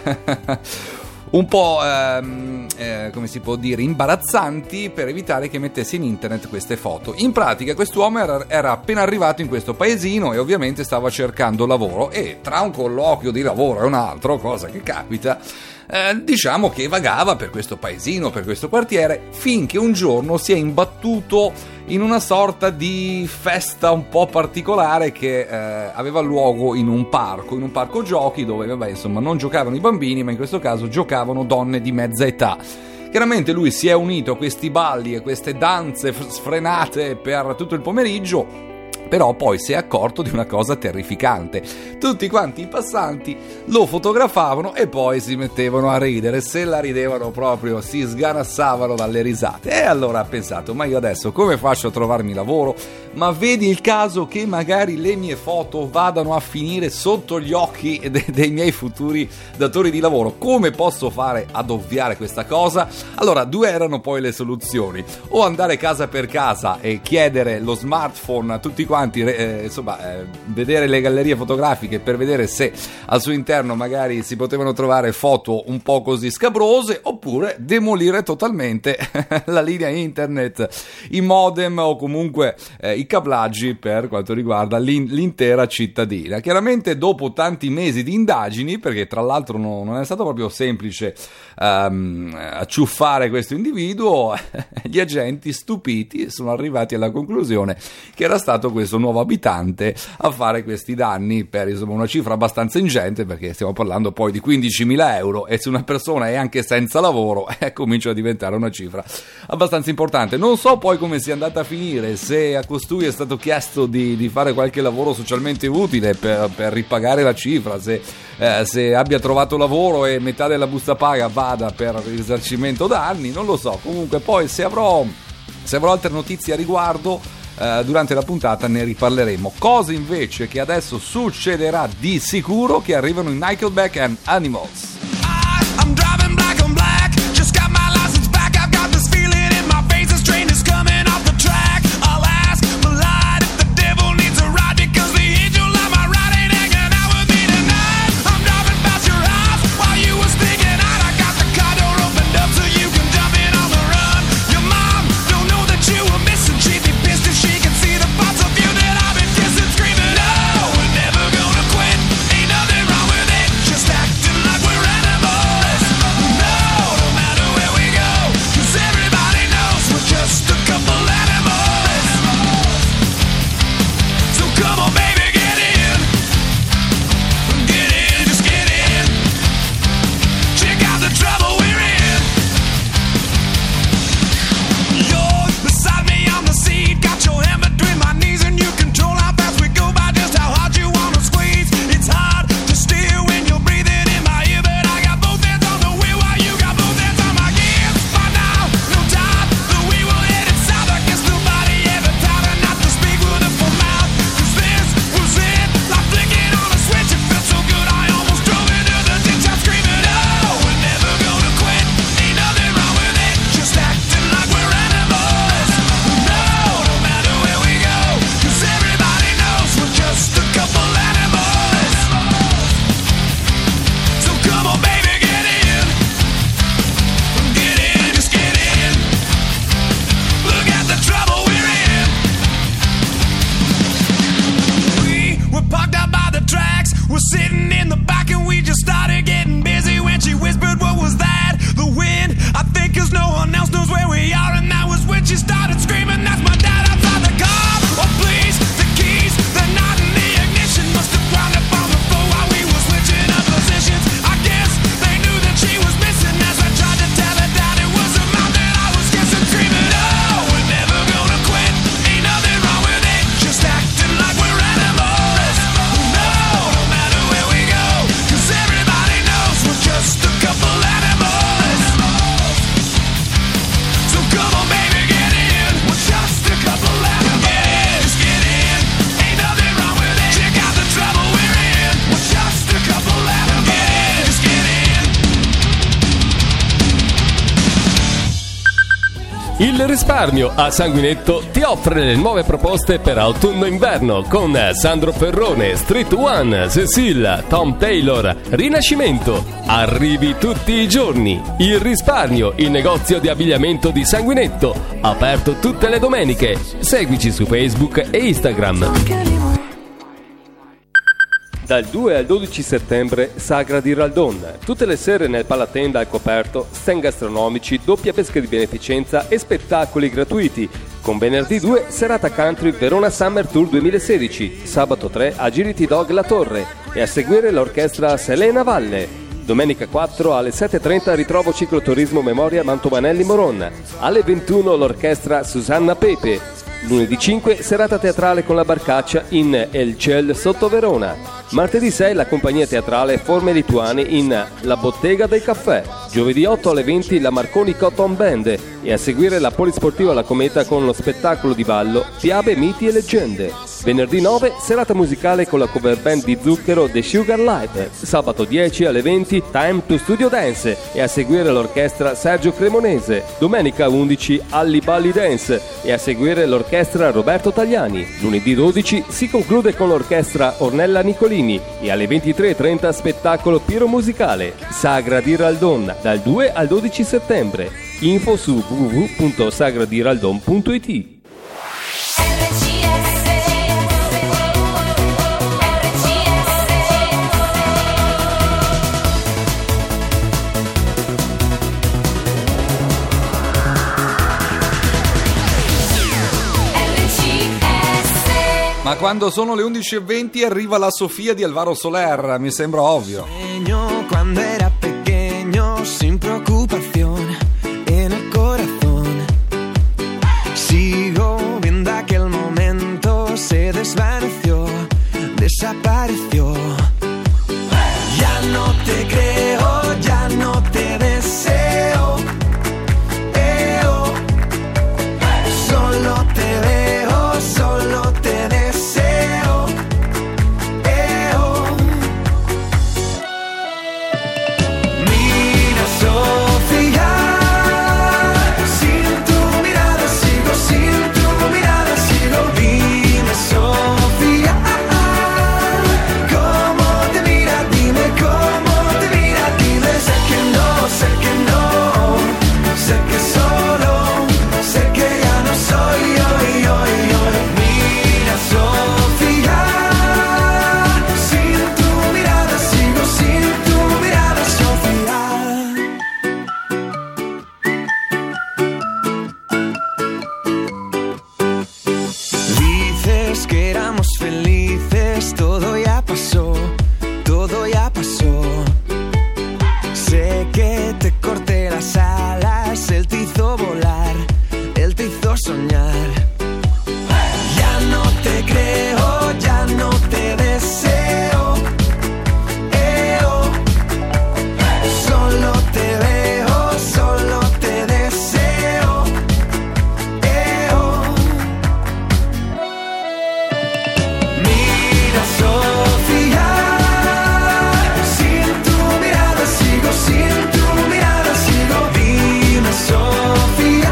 un po' ehm, eh, come si può dire, imbarazzanti, per evitare che mettesse in internet queste foto. In pratica quest'uomo era, era appena arrivato in questo paesino e ovviamente stava cercando lavoro, e tra un colloquio di lavoro e un altro, cosa che capita, Eh, diciamo che vagava per questo paesino, per questo quartiere, finché un giorno si è imbattuto in una sorta di festa un po' particolare che eh, aveva luogo in un parco, in un parco giochi dove, vabbè, insomma, non giocavano i bambini, ma in questo caso giocavano donne di mezza età. Chiaramente lui si è unito a questi balli e queste danze sfrenate per tutto il pomeriggio Però poi si è accorto di una cosa terrificante: tutti quanti i passanti lo fotografavano e poi si mettevano a ridere, se la ridevano proprio, si sganassavano dalle risate. E allora ha pensato: ma io adesso come faccio a trovarmi lavoro? Ma vedi il caso che magari le mie foto vadano a finire sotto gli occhi de- dei miei futuri datori di lavoro, come posso fare ad ovviare questa cosa? Allora, due erano poi le soluzioni: o andare casa per casa e chiedere lo smartphone a tutti quanti, eh, insomma eh, vedere le gallerie fotografiche per vedere se al suo interno magari si potevano trovare foto un po' così scabrose, oppure demolire totalmente la linea internet, i modem o comunque eh, i cablaggi per quanto riguarda l'in- l'intera cittadina. Chiaramente dopo tanti mesi di indagini, perché tra l'altro no, non è stato proprio semplice um, acciuffare questo individuo, gli agenti stupiti sono arrivati alla conclusione che era stato questo nuovo abitante a fare questi danni per, insomma, una cifra abbastanza ingente, perché stiamo parlando poi di quindicimila euro, e se una persona è anche senza lavoro eh, comincia a diventare una cifra abbastanza importante. Non so poi come sia andata a finire, se a costui è stato chiesto di, di fare qualche lavoro socialmente utile per, per ripagare la cifra, se, eh, se abbia trovato lavoro e metà della busta paga vada per risarcimento danni, non lo so. Comunque poi se avrò, se avrò altre notizie a riguardo, Uh, durante la puntata ne riparleremo. Cose invece che adesso succederà di sicuro, che arrivano in Nickelback and Animals. I'm driving black on black, just got my license back. I've got this feeling in my face, this train is coming off the track. I'll ask the light if the devil needs a ride, because the angel on my ride ain't hanging out with me tonight. I'm driving past your house while you were sneaking out. I got the car door opened up so you can jump in on the run. Your mom don't know that you were missing. She'd be pissed if she can see the parts of you that I've been kissing, screaming, no, we're never gonna quit. Ain't nothing wrong with it, just acting like we're animals. No, no matter where we go, 'cause everybody knows we're just a couple animals. So come on baby, get in. Get in, just get in. Check out the trouble we're in. You're beside me on the seat, got your hand between my knees, and you control how fast we go by just how hard you wanna squeeze. It's hard to steer when you're breathing in my ear, but I got both hands on the wheel while you got both hands on my gears. By now, no time, the we will head it south. I guess nobody ever taught her not to speak with a full mouth, 'cause this was it, like flicking on a switch. It felt so good I almost drove into the ditch. I'm screaming, oh, we're never gonna quit. Ain't nothing wrong with it, just acting like we're animals. No, no matter where we go, 'cause everybody knows we're just a couple animals. So come on baby, get in. Get in, just get in. Look at the trouble we're in. We were parked out by the tracks, we're sitting in the back, and we just started getting busy when she whispered, what was that? The wind, I think, 'cause no one else knows where we are. And that was when she started screaming, that's my dad outside the car. Oh please, the keys, they're not in the ignition. Must have wound up on the floor while we were switching up positions. I guess they knew that she was missing. As I tried to tell her that it was a mouth that I was kissing, screaming, oh, we're never gonna quit. Ain't nothing wrong with it, just acting like we're animals. No, no matter where we go, 'cause everybody knows we're just a couple animals. So come on baby, get in. We're just a couple animals. Get in, just get in. Ain't nothing wrong with it. Check out the trouble we're in. We're just a couple animals. Get in, just get in. Il risparmio a Sanguinetto ti offre le nuove proposte per autunno-inverno con Sandro Ferrone, Street One, Cecil, Tom Taylor, Rinascimento. Arrivi tutti i giorni. Il risparmio, il negozio di abbigliamento di Sanguinetto, aperto tutte le domeniche. Seguici su Facebook e Instagram. Dal due al dodici settembre, Sagra di Raldon. Tutte le sere nel Palatenda al coperto, stand gastronomici, doppia pesca di beneficenza e spettacoli gratuiti. Con venerdì due, serata country Verona Summer Tour duemilasedici. Sabato tre, Agility Dog La Torre. E a seguire l'orchestra Selena Valle. Domenica quattro alle sette e trenta ritrovo cicloturismo Memoria Mantovanelli Moron. Alle ventuno l'orchestra Susanna Pepe. Lunedì cinque, serata teatrale con la Barcaccia in El Ciel sotto Verona. Martedì sei, la compagnia teatrale Forme Lituane in La Bottega del Caffè. Giovedì otto alle venti, la Marconi Cotton Band e a seguire la Polisportiva La Cometa con lo spettacolo di ballo Fiabe, Miti e Leggende. Venerdì nove, serata musicale con la cover band di Zucchero The Sugar Light. Sabato dieci alle venti, Time to Studio Dance e a seguire l'orchestra Sergio Cremonese. Domenica undici, Alli Balli Dance e a seguire l'orchestra Roberto Tagliani. Lunedì dodici si conclude con l'orchestra Ornella Nicolini e alle ventitré e trenta spettacolo piromusicale Sagra di Raldon dal due al dodici settembre. Info su w w w punto sagra di raldon punto i t. Ma quando sono le undici e venti arriva la Sofia di Alvaro Soler, mi sembra ovvio. Cuando era pequeño, sin preocupación en el corazón, sigo viendo aquel momento, se desvaneció, desapareció. Ya no te creo, ya no te deseo, eh, oh. Solo te veo, solo te deseo, eh, oh. Mira, Sofía, sin tu mirada sigo, sin tu mirada sigo. Dime, Sofía, cómo te mira, dime cómo te mira, dime. Sé que no, sé que no, sé que solo, sé que ya no soy yo, yo, yo. Mira, Sofía, sin tu mirada sigo, sin tu mirada, Sofía. Dices que éramos felices, todo ya pasó, todo ya pasó. Sé que te corté las alas, él te hizo volar, él te hizo soñar. Ya no te creo, ya no te deseo, eh, oh. Solo te veo, solo te deseo, eh, oh. Mira, Sofía, sin tu mirada sigo, sin tu mirada sigo. Dime, Sofía,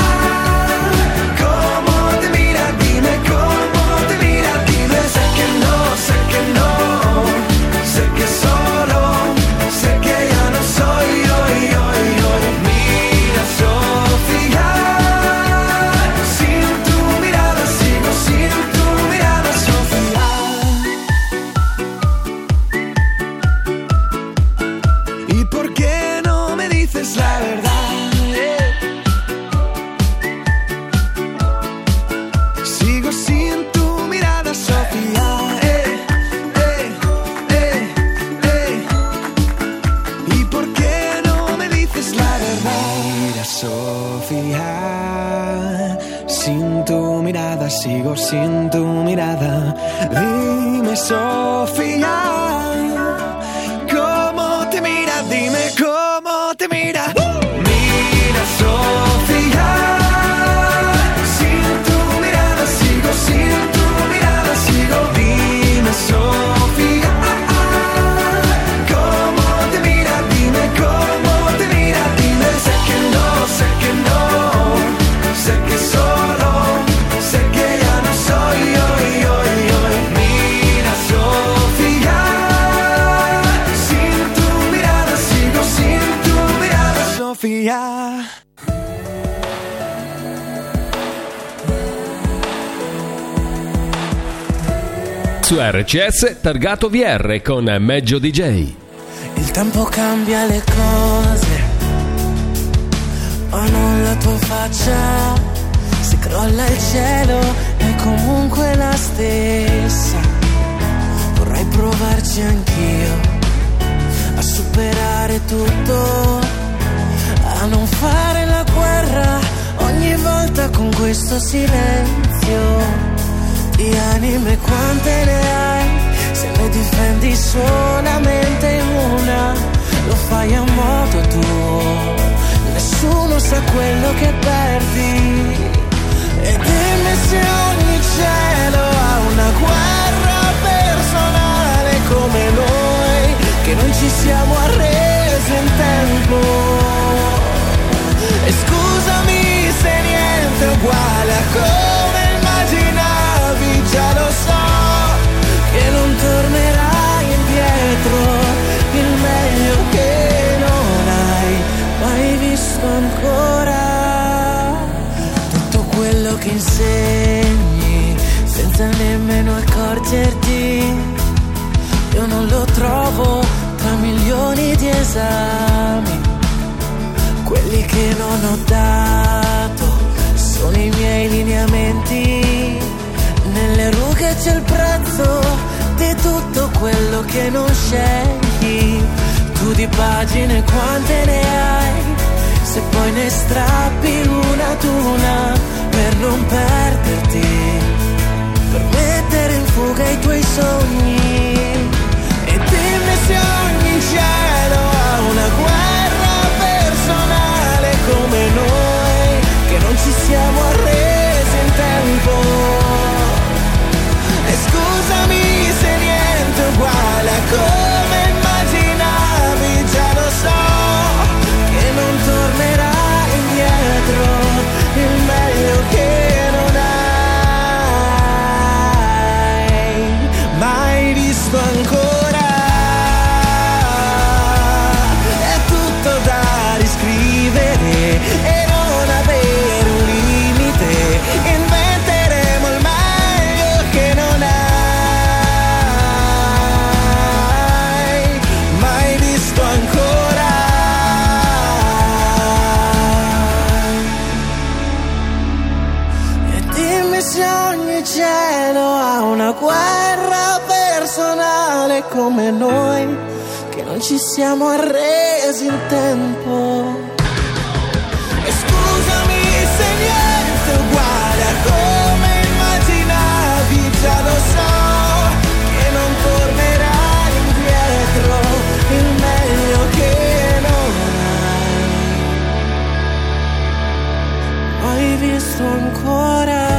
cómo te mira, dime cómo te mira, dime. Sé que no, sé que no, sé que solo, sé que ya no soy yo, yo, yo. Mira, Sofía, sin tu mirada sigo, sin tu mirada, Sofía. ¿Y por qué no me dices la verdad? eh? Sigo sin tu mirada, Sofía. eh, eh, eh, eh. ¿Y por qué no me dices la verdad? Mira, Sofía, sin tu mirada sigo, sin tu mirada. Dime, Sofía, cómo te mira, dime cómo te mira. Mira, Sofía, sin tu mirada sigo, sin tu mirada sigo. Dime, Sofía, cómo te mira, dime cómo te mira, dime. Sé que no, sé que no, sé que solo, sé que ya no soy yo, yo, yo. Mira, Sofía, sin tu mirada sigo, sin tu mirada, Sofía. Su R C S targato V R con Meggio D J. Il tempo cambia le cose, ma non la tua faccia. Se crolla il cielo è comunque la stessa. Vorrei provarci anch'io a superare tutto, a non fare la guerra ogni volta con questo silenzio. specchio di anime, quante ne hai? Se ne difendi solamente una, lo fai a modo tuo, nessuno sa quello che perdi. E dimmi se ogni cielo ha una guerra personale come noi, che non ci siamo arresi in tempo. E scusami se niente è uguale a come immaginavi, già lo so che non tornerai indietro, il meglio che non hai mai visto ancora. Tutto quello che insegni senza nemmeno accorgerti, io non lo trovo tra milioni di esami. Quelli che non ho dato sono i miei lineamenti, nelle rughe c'è il prezzo di tutto quello che non scegli. Tu di pagine quante ne hai, se poi ne strappi una ad una per non perderti, per mettere in fuga i tuoi sogni. E dimmi se ogni cielo ha una guerra personale come noi, che non ci siamo arresi in tempo. E scusami se niente è uguale a come immaginavi, già lo so che non tornerai indietro, il meglio che non hai mai visto ancora. È tutto da riscrivere e non avere un limite, inventeremo il meglio che non hai mai visto ancora. E dimmi se ogni cielo ha una guerra personale come noi, che non ci siamo arresi in tempo. E scusami se niente è uguale a come immaginavi, già lo so che non tornerai indietro, il meglio che non hai mai visto ancora.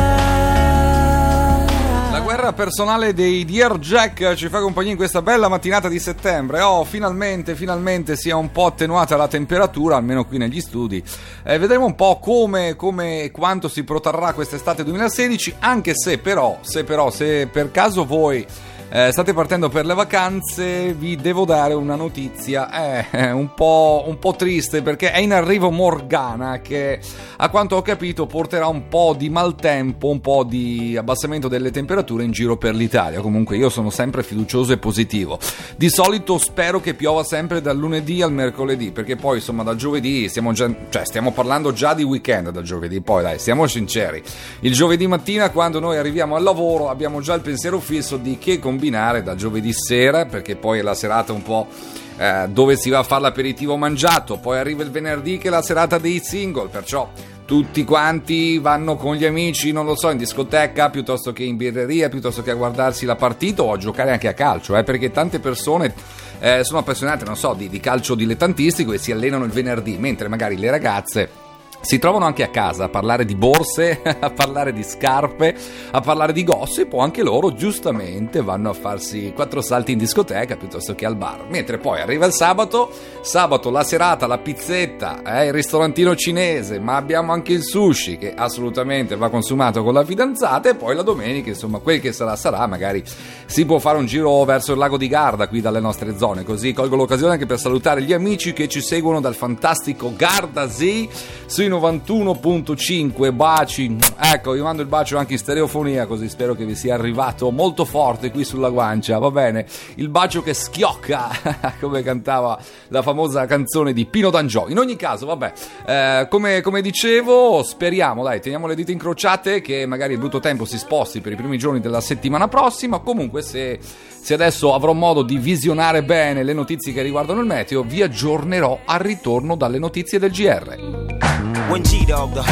La guerra personale dei Dear Jack ci fa compagnia in questa bella mattinata di settembre. Oh, finalmente, finalmente si è un po' attenuata la temperatura, almeno qui negli studi. Eh, vedremo un po' come, come e quanto si protrarrà quest'estate duemilasedici, anche se però, se però, se per caso voi Eh, state partendo per le vacanze, vi devo dare una notizia eh, un po', un po' triste, perché è in arrivo Morgana, che a quanto ho capito porterà un po' di maltempo, un po' di abbassamento delle temperature in giro per l'Italia. Comunque io sono sempre fiducioso e positivo. Di solito spero che piova sempre dal lunedì al mercoledì, perché poi insomma dal giovedì stiamo già, cioè stiamo parlando già di weekend dal giovedì. Poi dai, siamo sinceri, il giovedì mattina quando noi arriviamo al lavoro abbiamo già il pensiero fisso di che combinare da giovedì sera, perché poi è la serata un po' eh, dove si va a fare l'aperitivo mangiato. Poi arriva il venerdì che è la serata dei single, perciò tutti quanti vanno con gli amici, non lo so, in discoteca piuttosto che in birreria, piuttosto che a guardarsi la partita o a giocare anche a calcio, eh, perché tante persone eh, sono appassionate, non so, di, di calcio dilettantistico e si allenano il venerdì, mentre magari le ragazze si trovano anche a casa a parlare di borse, a parlare di scarpe, a parlare di gossip, o anche loro giustamente vanno a farsi quattro salti in discoteca piuttosto che al bar. Mentre poi arriva il sabato, sabato la serata, la pizzetta, eh, il ristorantino cinese, ma abbiamo anche il sushi che assolutamente va consumato con la fidanzata, e poi la domenica, insomma, quel che sarà sarà, magari si può fare un giro verso il lago di Garda qui dalle nostre zone. Così colgo l'occasione anche per salutare gli amici che ci seguono dal fantastico Gardasì sui novantuno virgola cinque. Baci, ecco, io mando il bacio anche in stereofonia, così spero che vi sia arrivato molto forte qui sulla guancia, va bene? Il bacio che schiocca come cantava la famosa canzone di Pino D'Angiò. In ogni caso, vabbè, eh, come, come dicevo, speriamo, dai, teniamo le dita incrociate che magari il brutto tempo si sposti per i primi giorni della settimana prossima. Comunque se, se adesso avrò modo di visionare bene le notizie che riguardano il meteo, vi aggiornerò al ritorno dalle notizie del G R. When G-Dog the Hog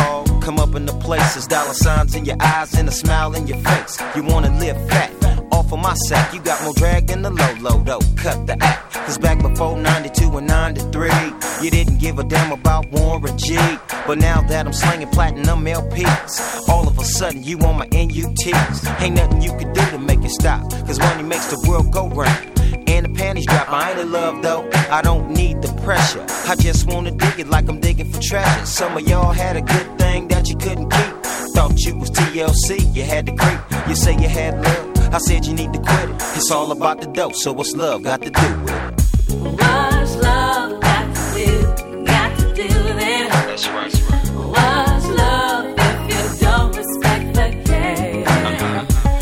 come up in the places, dollar signs in your eyes and a smile in your face. You wanna live fat, off of my sack. You got more drag than the low, low, though. Cut the act. Cause back before ninety-two and ninety-three, you didn't give a damn about Warren G. But now that I'm slinging platinum L Ps, all of a sudden you on my N U Ts. Ain't nothing you can do to make it stop, cause money makes the world go round. And the panties drop, I ain't in love though, I don't need the pressure. I just wanna dig it like I'm digging for treasure. Some of y'all had a good thing that you couldn't keep. Thought you was T L C, you had to creep. You say you had love, I said you need to quit it. It's all about the dough, so what's love got to do with it? What's love got to do, got to do with it? That's right. What's love if you don't respect the game? Uh-huh.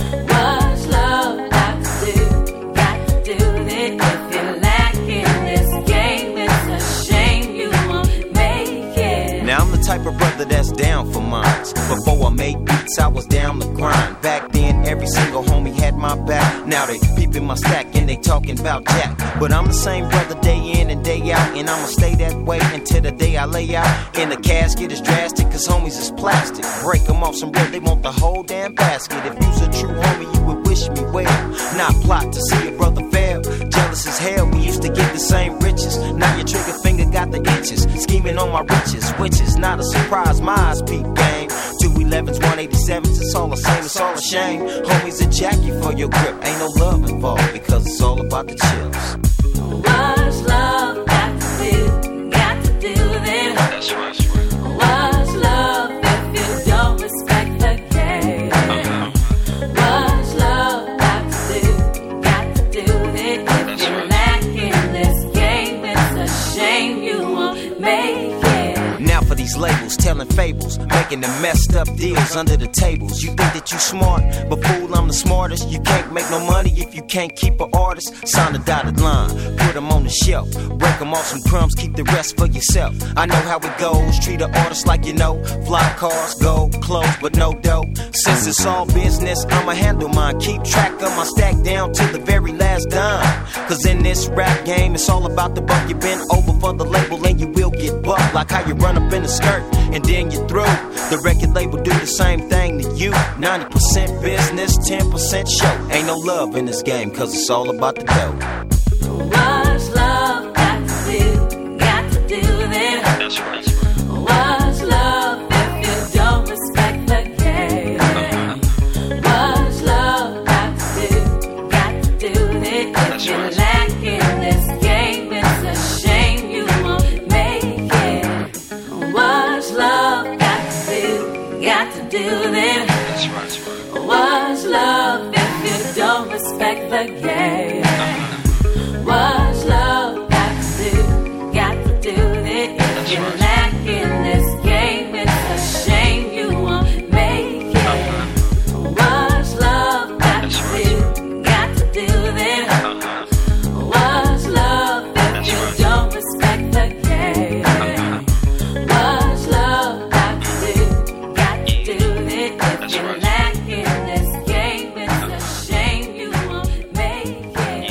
What's love got to do, got to do with it? If you're lacking this game, it's a shame you won't make it. Now I'm the type of brother that's down for mines. Before I made beats, I was down the grind. Back then, every single homie had my back. Now they peeping my stack and they talking about Jack. But I'm the same brother day in and day out, and I'ma stay that way until the day I lay out. In the casket is drastic, cause homies is plastic. Break them off some bread, they want the whole damn basket. If you's a true homie, you would wish me well. Not plot to see a brother fail. Jealous as hell, we used to get the same riches. Now your trigger finger got the itches. Scheming on my riches, which is not a surprise. My eyes peep game. two elevens, one eighty-sevens, it's all the same, it's all a shame. Homies a Jackie for your grip. Ain't no love involved because it's all about the chills. What's love got to do, got to do with it? That's right. What's love if you don't respect the game? Uh-huh. What's love got to do, got to do with it? If you're lacking this game, it's a shame you won't make it. Now for these labels, telling fables, making the messed up deals under the tables. You think that you smart, but fool, I'm the smartest. You can't make no money if you can't keep an artist. Sign a dotted line, put them on the shelf. Break them off some crumbs, keep the rest for yourself. I know how it goes, treat an artist like you know. Fly cars, gold, clothes, but no dough. Since it's all business, I'ma handle mine. Keep track of my stack down to the very last dime. Cause in this rap game, it's all about the buck. You been over for the label and you will get bucked. Like how you run up in a skirt and then you're through. The record label do the same thing to you. ninety percent business, ten percent show. Ain't no love in this game, cause it's all about the dough. What's love got to do, got to do with it? That's right. What's love if you don't respect the game? Uh-huh. What's love got to do, got to do with it? If you're right. lacking this game, it's a shame you won't make it. What's love got to do, got to do with it? That's right. What's love if you don't respect the game? Uh-huh. What's love got to do, got to do with it? If you're lacking this game, it's a shame you won't make it. What's love got to do, got to do with it? What's love if you don't respect the game? What's love got to do, got to do with it? If you're lacking this game, it's a shame you won't make it.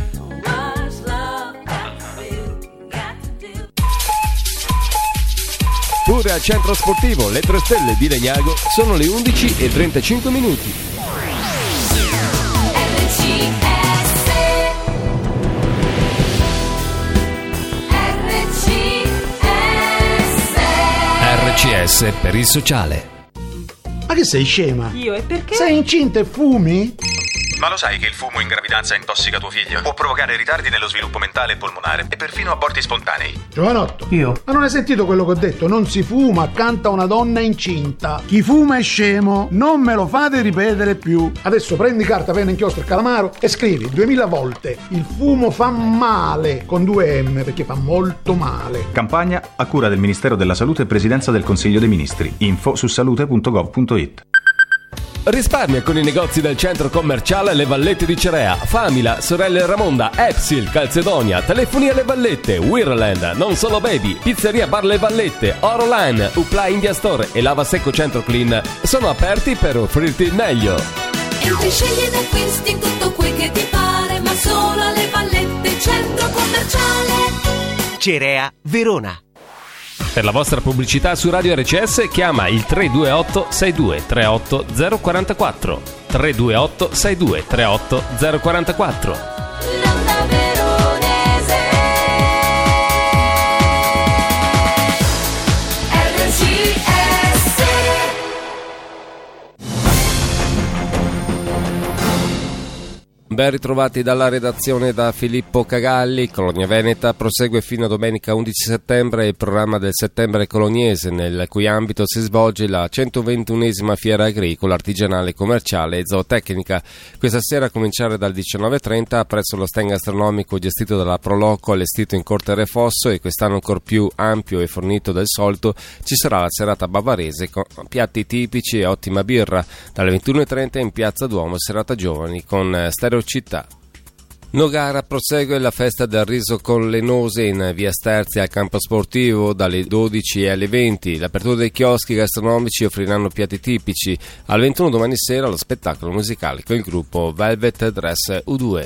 Pure al centro sportivo, le tre stelle di Legnago, sono le undici e trentacinque minuti. R C S per il sociale. Ma che sei scema? Io e perché? Sei incinta e fumi? Ma lo sai che il fumo in gravidanza intossica tuo figlio? Può provocare ritardi nello sviluppo mentale e polmonare e perfino aborti spontanei. Giovanotto, io? Ma non hai sentito quello che ho detto? Non si fuma accanto a una donna incinta. Chi fuma è scemo. Non me lo fate ripetere più. Adesso prendi carta, penna, inchiostro e calamaro e scrivi duemila volte: il fumo fa male, con due M, perché fa molto male. Campagna a cura del Ministero della Salute e Presidenza del Consiglio dei Ministri. Info su salute punto gov punto it. Risparmia con i negozi del centro commerciale Le Vallette di Cerea, Famila, Sorelle Ramonda, Epsil, Calzedonia, Telefoni alle Vallette, Wirland, Non Solo Baby, Pizzeria Bar Le Vallette, Oroline, Upla India Store e Lava Secco Centro Clean sono aperti per offrirti il meglio. Entri, scegli ed acquisti tutto quel che ti pare, ma solo alle Vallette, centro commerciale Cerea Verona. Per la vostra pubblicità su Radio R C S chiama il tre due otto sei due tre otto zero quattro quattro. tre due otto sei due tre otto zero quattro quattro. Ben ritrovati dalla redazione da Filippo Cagalli. Colonia Veneta prosegue fino a domenica undici settembre il programma del Settembre Coloniese, nel cui ambito si svolge la centoventunesima fiera agricola, artigianale, commerciale e zootecnica. Questa sera, a cominciare dal diciannove e trenta, presso lo stand gastronomico gestito dalla Proloco, allestito in Corte Re Fosso e quest'anno ancor più ampio e fornito del solito, ci sarà la serata bavarese con piatti tipici e ottima birra. Dalle ventuno e trenta in Piazza Duomo, serata giovani con Stereo Città. Nogara prosegue la festa del riso con le nose in via Sterzia al campo sportivo dalle dodici alle venti. L'apertura dei chioschi gastronomici offriranno piatti tipici. Alle ventuno domani sera lo spettacolo musicale con il gruppo Velvet Dress U due.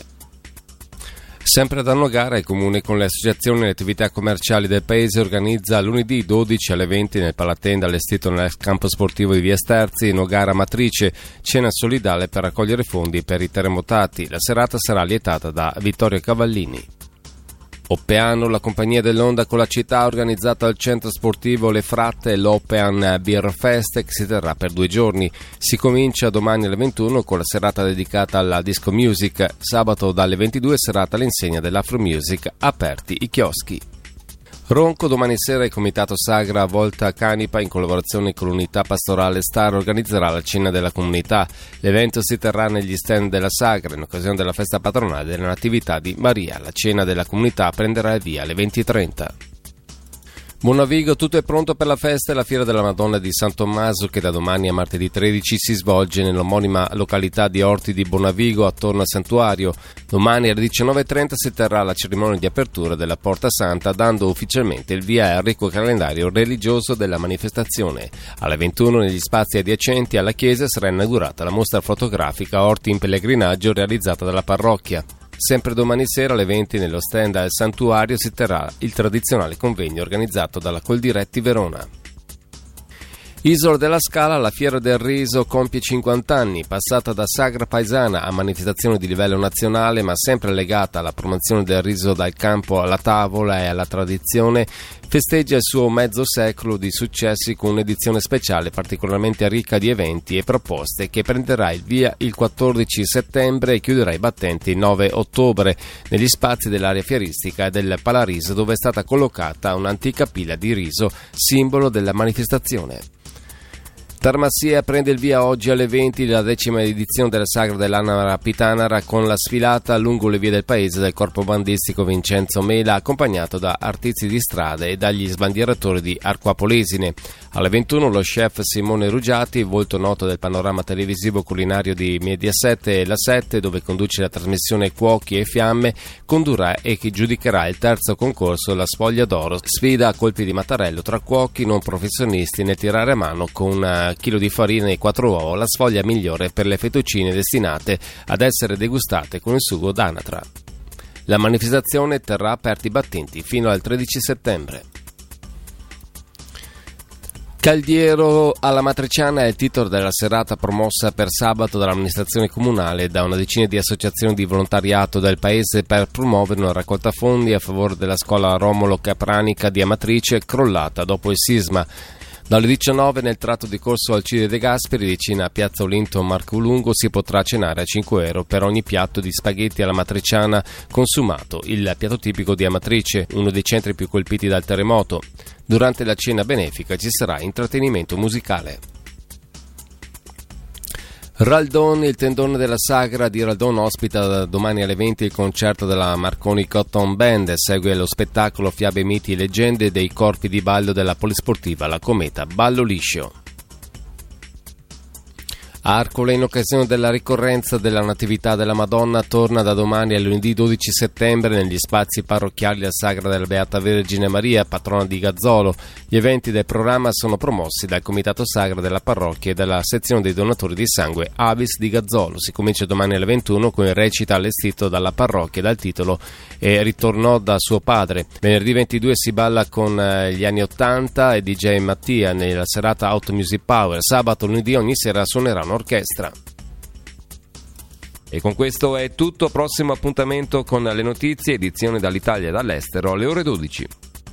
Sempre da Nogara, il Comune con le associazioni e le attività commerciali del paese organizza lunedì dodici alle venti nel palatenda allestito nel campo sportivo di via Sterzi, Nogara Matrice, cena solidale per raccogliere fondi per i terremotati. La serata sarà lietata da Vittorio Cavallini. Oppeano, la compagnia dell'Onda con la città ha organizzato al centro sportivo Le Fratte l'Oppean Beer Fest, che si terrà per due giorni. Si comincia domani alle ventuno con la serata dedicata alla disco music. Sabato dalle ventidue serata all'insegna dell'Afro Music, aperti i chioschi. Ronco, domani sera il Comitato Sagra Volta Canipa, in collaborazione con l'Unità Pastorale Star, organizzerà la cena della comunità. L'evento si terrà negli stand della Sagra in occasione della festa patronale della Natività di Maria. La cena della comunità prenderà il via alle venti e trenta. Bonavigo, tutto è pronto per la festa e la Fiera della Madonna di San Tommaso, che da domani a martedì tredici si svolge nell'omonima località di Orti di Bonavigo, attorno al santuario. Domani alle diciannove e trenta si terrà la cerimonia di apertura della Porta Santa, dando ufficialmente il via al ricco calendario religioso della manifestazione. Alle ventuno, negli spazi adiacenti alla chiesa, sarà inaugurata la mostra fotografica Orti in pellegrinaggio realizzata dalla parrocchia. Sempre domani sera alle venti nello stand al santuario si terrà il tradizionale convegno organizzato dalla Coldiretti Verona. Isola della Scala, la Fiera del Riso compie cinquanta anni, passata da sagra paesana a manifestazione di livello nazionale, ma sempre legata alla promozione del riso dal campo alla tavola e alla tradizione, festeggia il suo mezzo secolo di successi con un'edizione speciale particolarmente ricca di eventi e proposte che prenderà il via il quattordici settembre e chiuderà i battenti il nove ottobre negli spazi dell'area fieristica del Palariso, dove è stata collocata un'antica pila di riso, simbolo della manifestazione. Tarmassia prende il via oggi alle venti la decima edizione della Sagra dell'Anara Pitanara con la sfilata lungo le vie del paese del corpo bandistico Vincenzo Mela, accompagnato da artisti di strada e dagli sbandieratori di Arquapolesine. Alle ventuno lo chef Simone Ruggiati, volto noto del panorama televisivo culinario di Mediaset e La sette, dove conduce la trasmissione Cuochi e Fiamme, condurrà e chi giudicherà il terzo concorso, la Sfoglia d'Oro, sfida a colpi di mattarello tra cuochi non professionisti nel tirare a mano con una chilo di farina e quattro uova, la sfoglia migliore per le fettuccine destinate ad essere degustate con il sugo d'anatra. La manifestazione terrà aperti i battenti fino al tredici settembre. Caldiero alla Matriciana è il titolo della serata promossa per sabato dall'amministrazione comunale e da una decina di associazioni di volontariato del paese per promuovere una raccolta fondi a favore della scuola Romolo Capranica di Amatrice, crollata dopo il sisma. Dalle diciannove nel tratto di corso Alcide De Gasperi, vicino a Piazza Olinto Marco Lungo, si potrà cenare a cinque euro per ogni piatto di spaghetti alla matriciana consumato, il piatto tipico di Amatrice, uno dei centri più colpiti dal terremoto. Durante la cena benefica ci sarà intrattenimento musicale. Raldon, il tendone della sagra di Raldon, ospita domani alle venti il concerto della Marconi Cotton Band. Segue lo spettacolo Fiabe, miti e leggende dei corpi di ballo della polisportiva La Cometa Ballo Liscio. Arcole, in occasione della ricorrenza della Natività della Madonna, torna da domani a lunedì dodici settembre negli spazi parrocchiali della Sagra della Beata Vergine Maria, patrona di Gazzolo. Gli eventi del programma sono promossi dal Comitato Sagra della parrocchia e dalla sezione dei donatori di sangue Avis di Gazzolo. Si comincia domani alle ventuno con il recita allestito dalla parrocchia dal titolo E ritornò da suo padre. Venerdì ventidue si balla con gli anni ottanta e D J Mattia nella serata Auto Music Power. Sabato, lunedì ogni sera suonerà un'orchestra. E con questo è tutto. Prossimo appuntamento con le notizie, edizione dall'Italia e dall'estero alle ore dodici.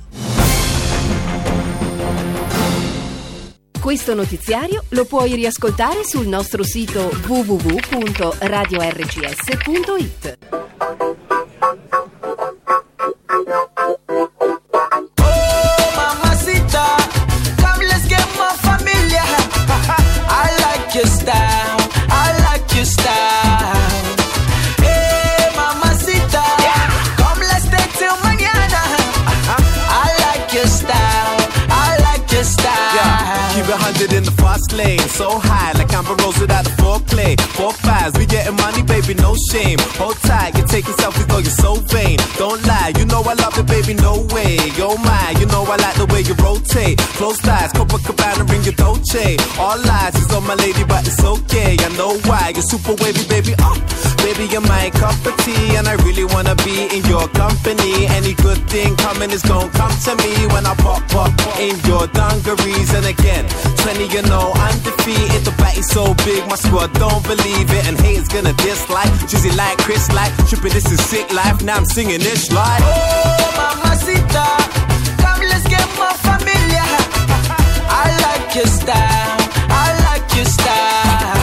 Questo notiziario lo puoi riascoltare sul nostro sito w w w punto radio r c s punto i t. Your style, I like your style. Hey, mamacita, come let's stay till mañana. I like your style, I like your style. Yeah, keep it one hundred in the fast lane, so high like Amber Rose without the foreplay. Four fives, we getting money, baby, no shame. Hold tight, you're taking selfies, though you're so vain. Don't lie, you know I love it, baby, no way. Oh my, you know I like the way you rotate. Close ties, Copacabana, ring your Dolce. All lies, it's on my lady, but it's okay. I know why, you're super wavy, baby. Oh, baby, you're my cup of tea, and I really wanna be in your company. Any good thing coming is gonna come to me when I pop up in your dungarees. And again, twenty, you know, undefeated. The body's so big, my squad don't believe it. And haters gonna dislike, Drizzy like Chris like. Tripping, this is sick life, now I'm singing this like. Oh, mamacita, come let's get more familiar. I like your style, I like your style.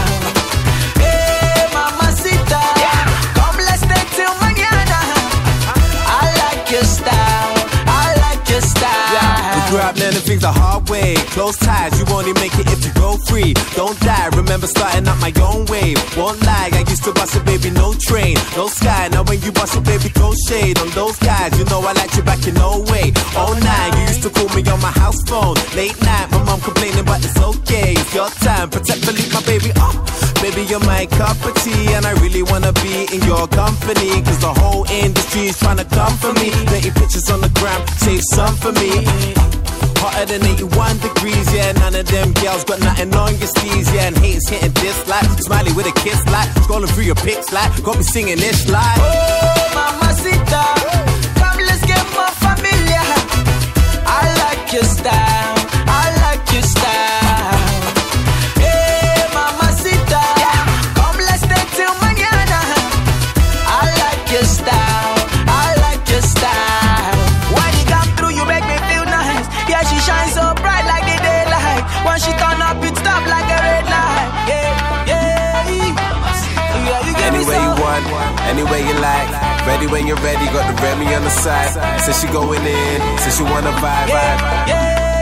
Hey, mamacita, come let's stay till mañana. I like your style, I like your style. Yeah, we grew up learning things the hard way. Close ties, you only make it if you go free. Don't die, remember starting up my own wave. Won't lie, I used to bust it, baby, no train, no sky. Now when you bust it, baby, throw shade on those guys. You know I like you back in no way. Oh nine, you used to call me on my house phone. Late night, my mom complaining, but it's okay. It's your time, protect, believe my baby. Oh, baby, you're my cup of tea, and I really wanna be in your company. Cause the whole industry is trying to come for me. Dirty pictures on the gram, save some for me. Hotter than eighty-one degrees, yeah. None of them girls got nothing on your sleeves, yeah. And haters hitting this like smiley with a kiss like scrolling through your pics like got me singing this like. Oh, mamacita, come let's get more familiar. I like your style, I like your style. Hey, mamacita, come let's stay till mañana. I like your style, I like your style. When you come through, you make me feel nice. Yeah, she shines so bright like the daylight. When she turn up, it stop like a red light. Yeah, yeah, yeah. You get me Anyway so you want, anyway you like. Ready when you're ready, got the Remy on the side. Says she going in, says she wanna vibe, vibe. yeah.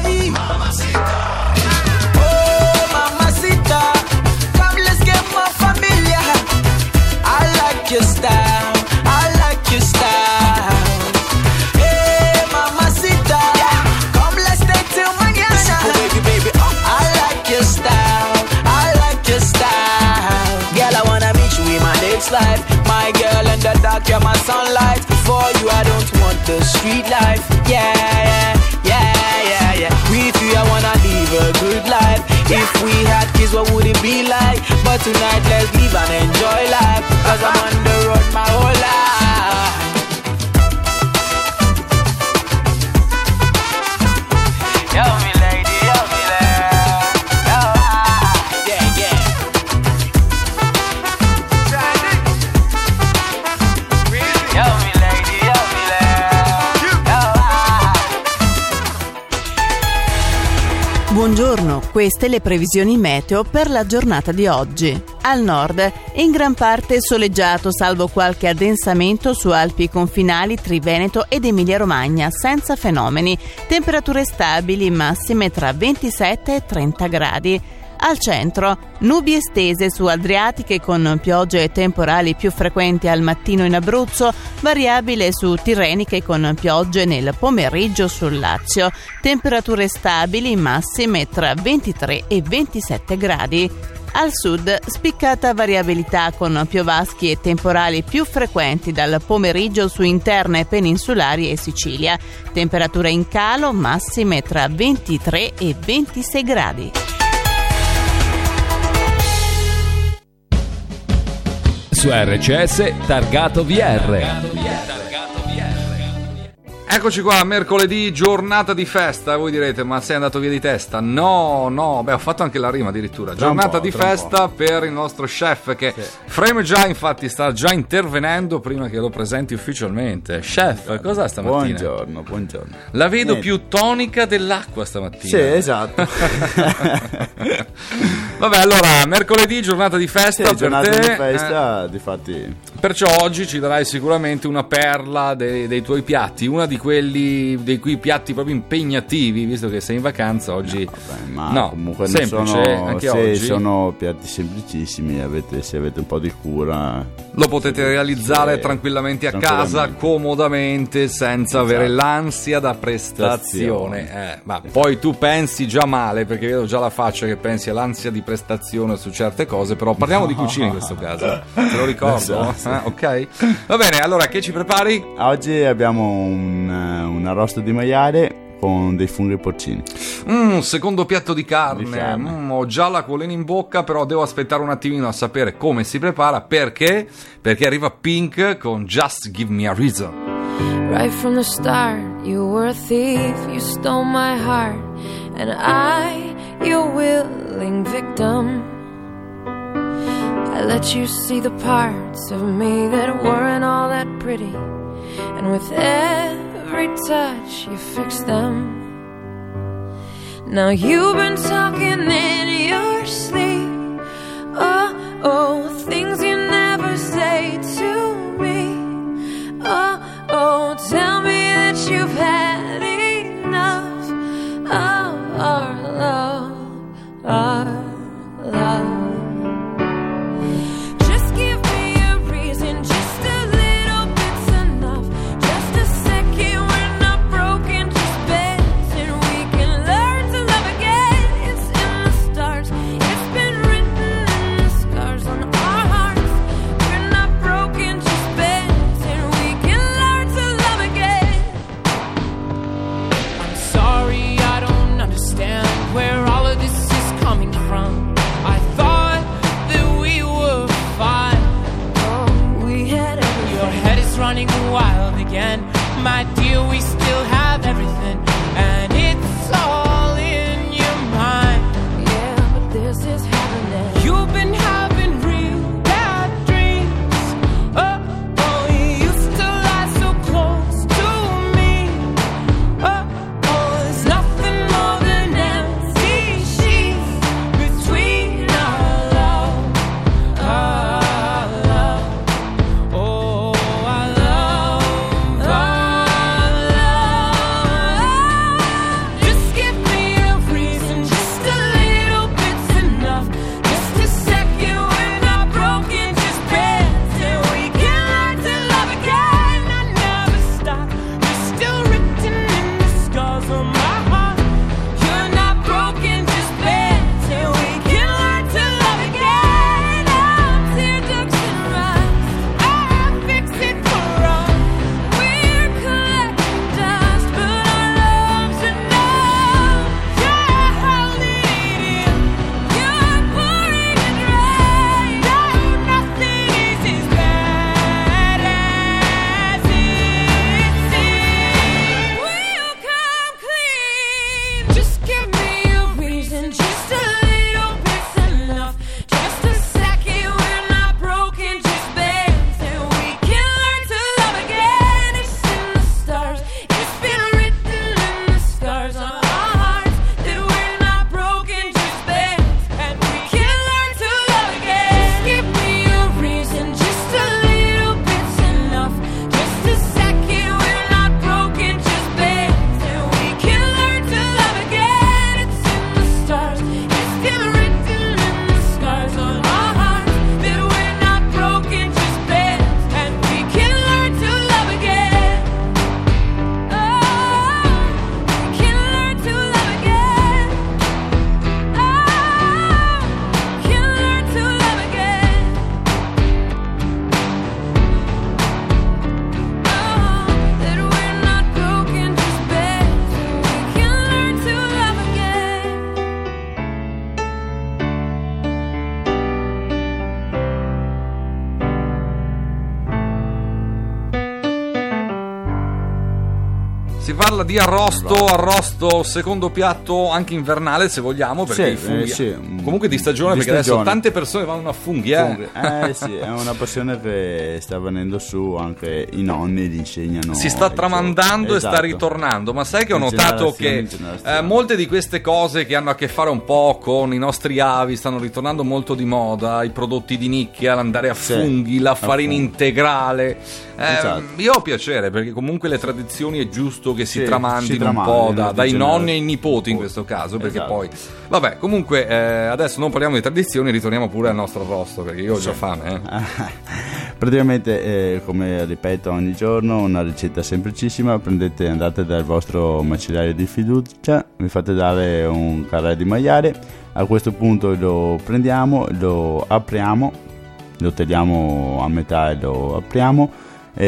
Oh, mamacita, come let's get more familiar. I like your style, I like your style. Hey, mamacita, come let's stay till mañana. Baby, baby, oh. I like your style, I like your style. Girl, I wanna meet you in my next life. My girl in the dark, you're my sunlight. For you, I don't want the street life. Yeah, yeah, yeah, yeah, yeah. With you, I wanna live a good life. If we had kids, what would it be like? But tonight, let's live and enjoy life. Cause I'm on the road my whole life. Yo, me lady, yo, me lady. Yo, ah, yeah, yeah. Yo, me lady, yo, me lady. Yo, ah. Buongiorno, queste le previsioni meteo per la giornata di oggi. Al nord, in gran parte soleggiato, salvo qualche addensamento su Alpi confinali, Triveneto ed Emilia-Romagna, senza fenomeni. Temperature stabili, massime tra ventisette e trenta gradi. Al centro, nubi estese su Adriatiche con piogge e temporali più frequenti al mattino in Abruzzo, variabile su Tirreniche con piogge nel pomeriggio sul Lazio. Temperature stabili, massime tra ventitré e ventisette gradi. Al sud spiccata variabilità con piovaschi e temporali più frequenti dal pomeriggio su interne peninsulari e Sicilia. Temperature in calo, massime tra ventitré e ventisei gradi. Su R C S Targato V R. Eccoci qua, mercoledì, giornata di festa. Voi direte, ma sei andato via di testa? No, no, beh, ho fatto anche la rima addirittura. Giornata di festa per il nostro chef che sì. freme già, infatti, sta già intervenendo prima che lo presenti ufficialmente. Chef, cos'è stamattina? Buongiorno, buongiorno. La vedo Niente. più tonica dell'acqua stamattina. Sì, esatto. Vabbè, allora, mercoledì, giornata di festa sì, per giornata te. di festa, eh. difatti. Perciò oggi ci darai sicuramente una perla dei, dei tuoi piatti, una di quelli dei cui piatti proprio impegnativi, visto che sei in vacanza oggi. No, vabbè, ma no, comunque semplice, sono, anche sì, oggi. sono piatti semplicissimi, avete, se avete un po' di cura lo potete realizzare sì, tranquillamente a tranquillamente. casa, comodamente, senza esatto. avere l'ansia da prestazione. Eh, ma poi tu pensi già male, perché vedo già la faccia che pensi all'ansia di prestazione su certe cose, però parliamo no. di cucina in questo caso, te lo ricordo? Esatto. Eh, ok, va bene, allora che ci prepari? Oggi abbiamo un, un arrosto di maiale con dei funghi porcini. Mm, secondo piatto di carne, Di carne. Mm, ho già l'acquolina in bocca, però devo aspettare un attimino a sapere come si prepara. Perché? Perché arriva Pink con Just Give Me a Reason. Right from the start, you were a thief, you stole my heart, and I, your willing victim. I let you see the parts of me that weren't all that pretty, and with every touch you fixed them. Now you've been talking in your sleep, oh, oh, things you never say to me, oh, oh, tell me that you've had enough of our love, our love. On parla di arrosto, arrosto secondo piatto anche invernale se vogliamo, perché Sì, i funghi, eh, sì. comunque di stagione, Di perché adesso stagione. tante persone vanno a funghi, eh. Funghi. Eh sì, è una passione che sta venendo su, anche i nonni li insegnano. Si sta ai tramandando giovani. e sta Esatto. ritornando, ma sai che ho Di notato generazione che in generazione. eh, molte di queste cose che hanno a che fare un po' con i nostri avi stanno ritornando molto di moda, i prodotti di nicchia, l'andare a Sì, funghi, la a farina funghi. integrale. Eh, Esatto. Io ho piacere, perché comunque le tradizioni è giusto che si Sì, tramandino si tramandino, un po' da- di dai generazione. nonni ai nipoti in questo caso, perché Esatto. poi vabbè, comunque eh, adesso non parliamo di tradizioni, ritorniamo pure al nostro arrosto, perché io ho già Sì. fame, eh. Praticamente, eh, come ripeto ogni giorno, una ricetta semplicissima. Prendete, andate dal vostro macellaio di fiducia, vi fate dare un carrello di maiale. A questo punto lo prendiamo, lo apriamo, lo tagliamo a metà e lo apriamo.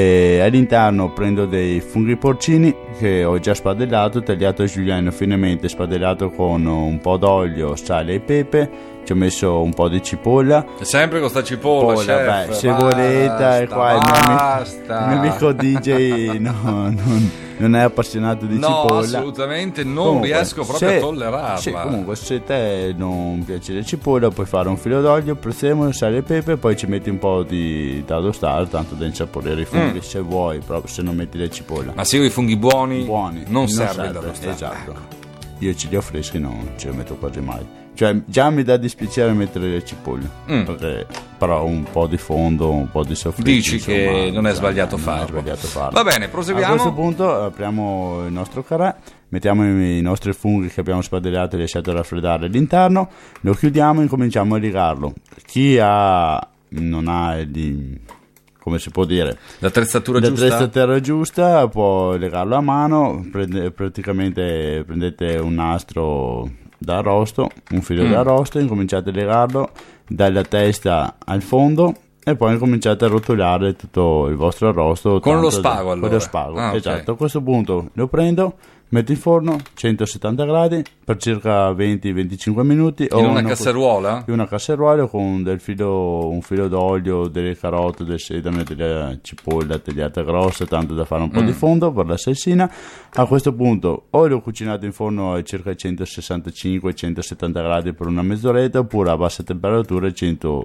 E all'interno prendo dei funghi porcini che ho già spadellato, tagliato a julienne finemente, spadellato con un po' d'olio, sale e pepe. Ci ho messo un po' di cipolla. Sempre con sta cipolla, Cipolla, chef, beh, se basta, volete, qua il mio amico- basta. il mio amico D J no, non, non è appassionato di No, cipolla. assolutamente non Comunque, riesco proprio se- a tollerarla. Sì, comunque se te non piace la cipolla puoi fare un filo d'olio, prezzemolo, sale e pepe, poi ci metti un po' di da tostare, tanto da insaporire i funghi, Mm. se vuoi, proprio se non metti la cipolla. Ma se io i funghi buoni, Buoni, non, serve da serve, tostare. esatto. Io ce li ho freschi, non ce li metto quasi mai. Cioè, già mi dà dispiacere mettere le cipolle, Mm. perché, però un po' di fondo, un po' di soffritto. Dici insomma, che non è cioè, sbagliato non è farlo. sbagliato farlo. Va bene, proseguiamo. A questo punto apriamo il nostro carré, mettiamo i i nostri funghi che abbiamo spadellato e lasciato raffreddare all'interno, lo chiudiamo e incominciamo a ligarlo. Chi ha, non ha il, come si può dire, l'attrezzatura giusta, l'attrezzatura giusta può legarlo a mano. Prende, praticamente prendete un nastro d'arrosto, un filo Mm. d'arrosto, incominciate a legarlo dalla testa al fondo e poi incominciate a rotolare tutto il vostro arrosto Con lo tanto spago, da- allora? con lo spago, Ah, ok. esatto. A questo punto lo prendo, metto in forno centosettanta gradi per circa venti venticinque minuti In una casseruola? in una casseruola con del filo, un filo d'olio, delle carote, del sedano e della cipolla tagliata grossa, tanto da fare un po' Mm. di fondo per la salsina. A questo punto o lo cucinate in forno a circa centosessantacinque centosettanta gradi per una mezz'oretta, oppure a bassa temperatura cento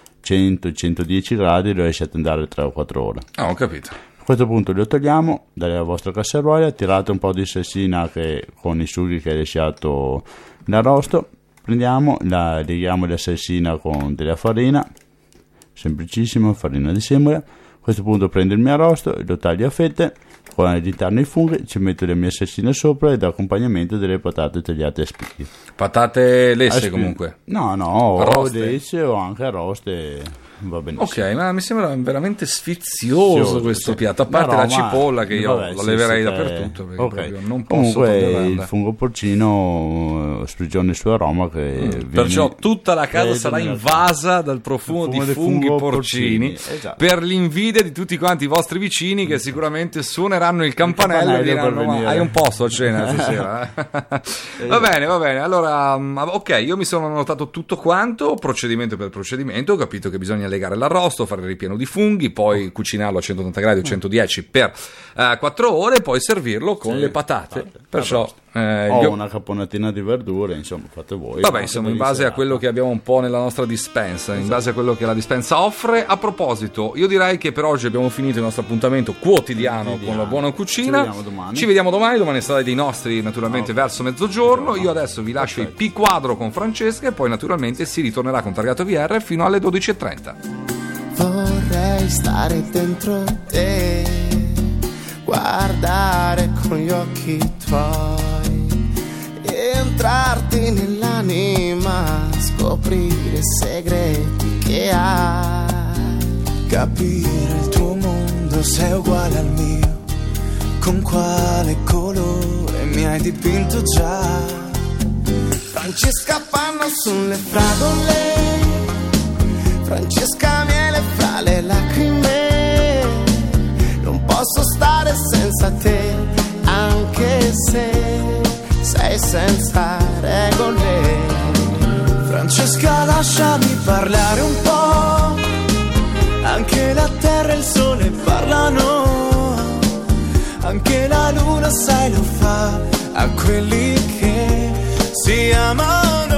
centodieci gradi, lo lasciate andare tre o quattro ore. Ah, ho capito. A questo punto lo togliamo dalla vostra casseruola, tirate un po' di salsina che, con i sughi che hai lasciato l'arrosto, prendiamo, la, leghiamo la salsina con della farina, semplicissimo, farina di semola. A questo punto prendo il mio arrosto, lo taglio a fette, con all'interno i funghi, ci metto le mie salsine sopra e da accompagnamento delle patate tagliate a spicchi. Patate lesse A spicchi. comunque. No, no, o Arroste? lesse o anche arroste, va benissimo. Ok, ma mi sembra veramente sfizioso Sfizioso, questo sì. piatto, a parte No, la no, ma- cipolla che io vabbè, la sì, leverei sì, dappertutto, perché ok. proprio non posso Comunque tollerarla. il fungo porcino eh, sprigiona il suo aroma che Mm, viene- Perciò tutta la casa eh, sarà nella- invasa dal profumo Il di fumo del funghi fungo porcini, porcini, esatto. per l'invidia di tutti quanti i vostri vicini che sicuramente suoneranno il campanello e campanello diranno: per "Ma venire." hai un posto a cena stasera?" eh?" Va bene, va bene. Allora, mm, ok, io mi sono annotato tutto quanto, procedimento per procedimento. Ho capito che bisogna legare l'arrosto, fare il ripieno di funghi, poi cucinarlo a centottanta gradi o centodieci per eh, quattro ore, poi servirlo con Sì, le patate. patate. Perciò eh, o io- una caponatina di verdure, insomma, fate voi. Vabbè, Fate insomma, in voi base a serata. quello che abbiamo un po' nella nostra dispensa, in base a quello che la dispensa offre. A proposito, io direi che per oggi abbiamo finito il nostro appuntamento quotidiano con la buona cucina. Ci vediamo domani. Ci vediamo domani, domani sarà dei nostri, naturalmente, verso mezzogiorno. Io adesso vi lascio il P quadro con Francesca e poi naturalmente si ritornerà con Targato V R fino alle dodici e trenta. Vorrei stare dentro te, guardare con gli occhi tuoi, entrarti nell'anima, scoprire segreti che hai, capire il tuo mondo se è uguale al mio, con quale colore mi hai dipinto già. Francesca panno sulle fragole, Francesca miele fra le lacrime, non posso stare senza te, anche se sei senza regole. Francesca lasciami parlare un po', anche la terra e il sole parlano, anche la luna sai lo fa a quelli che si amano.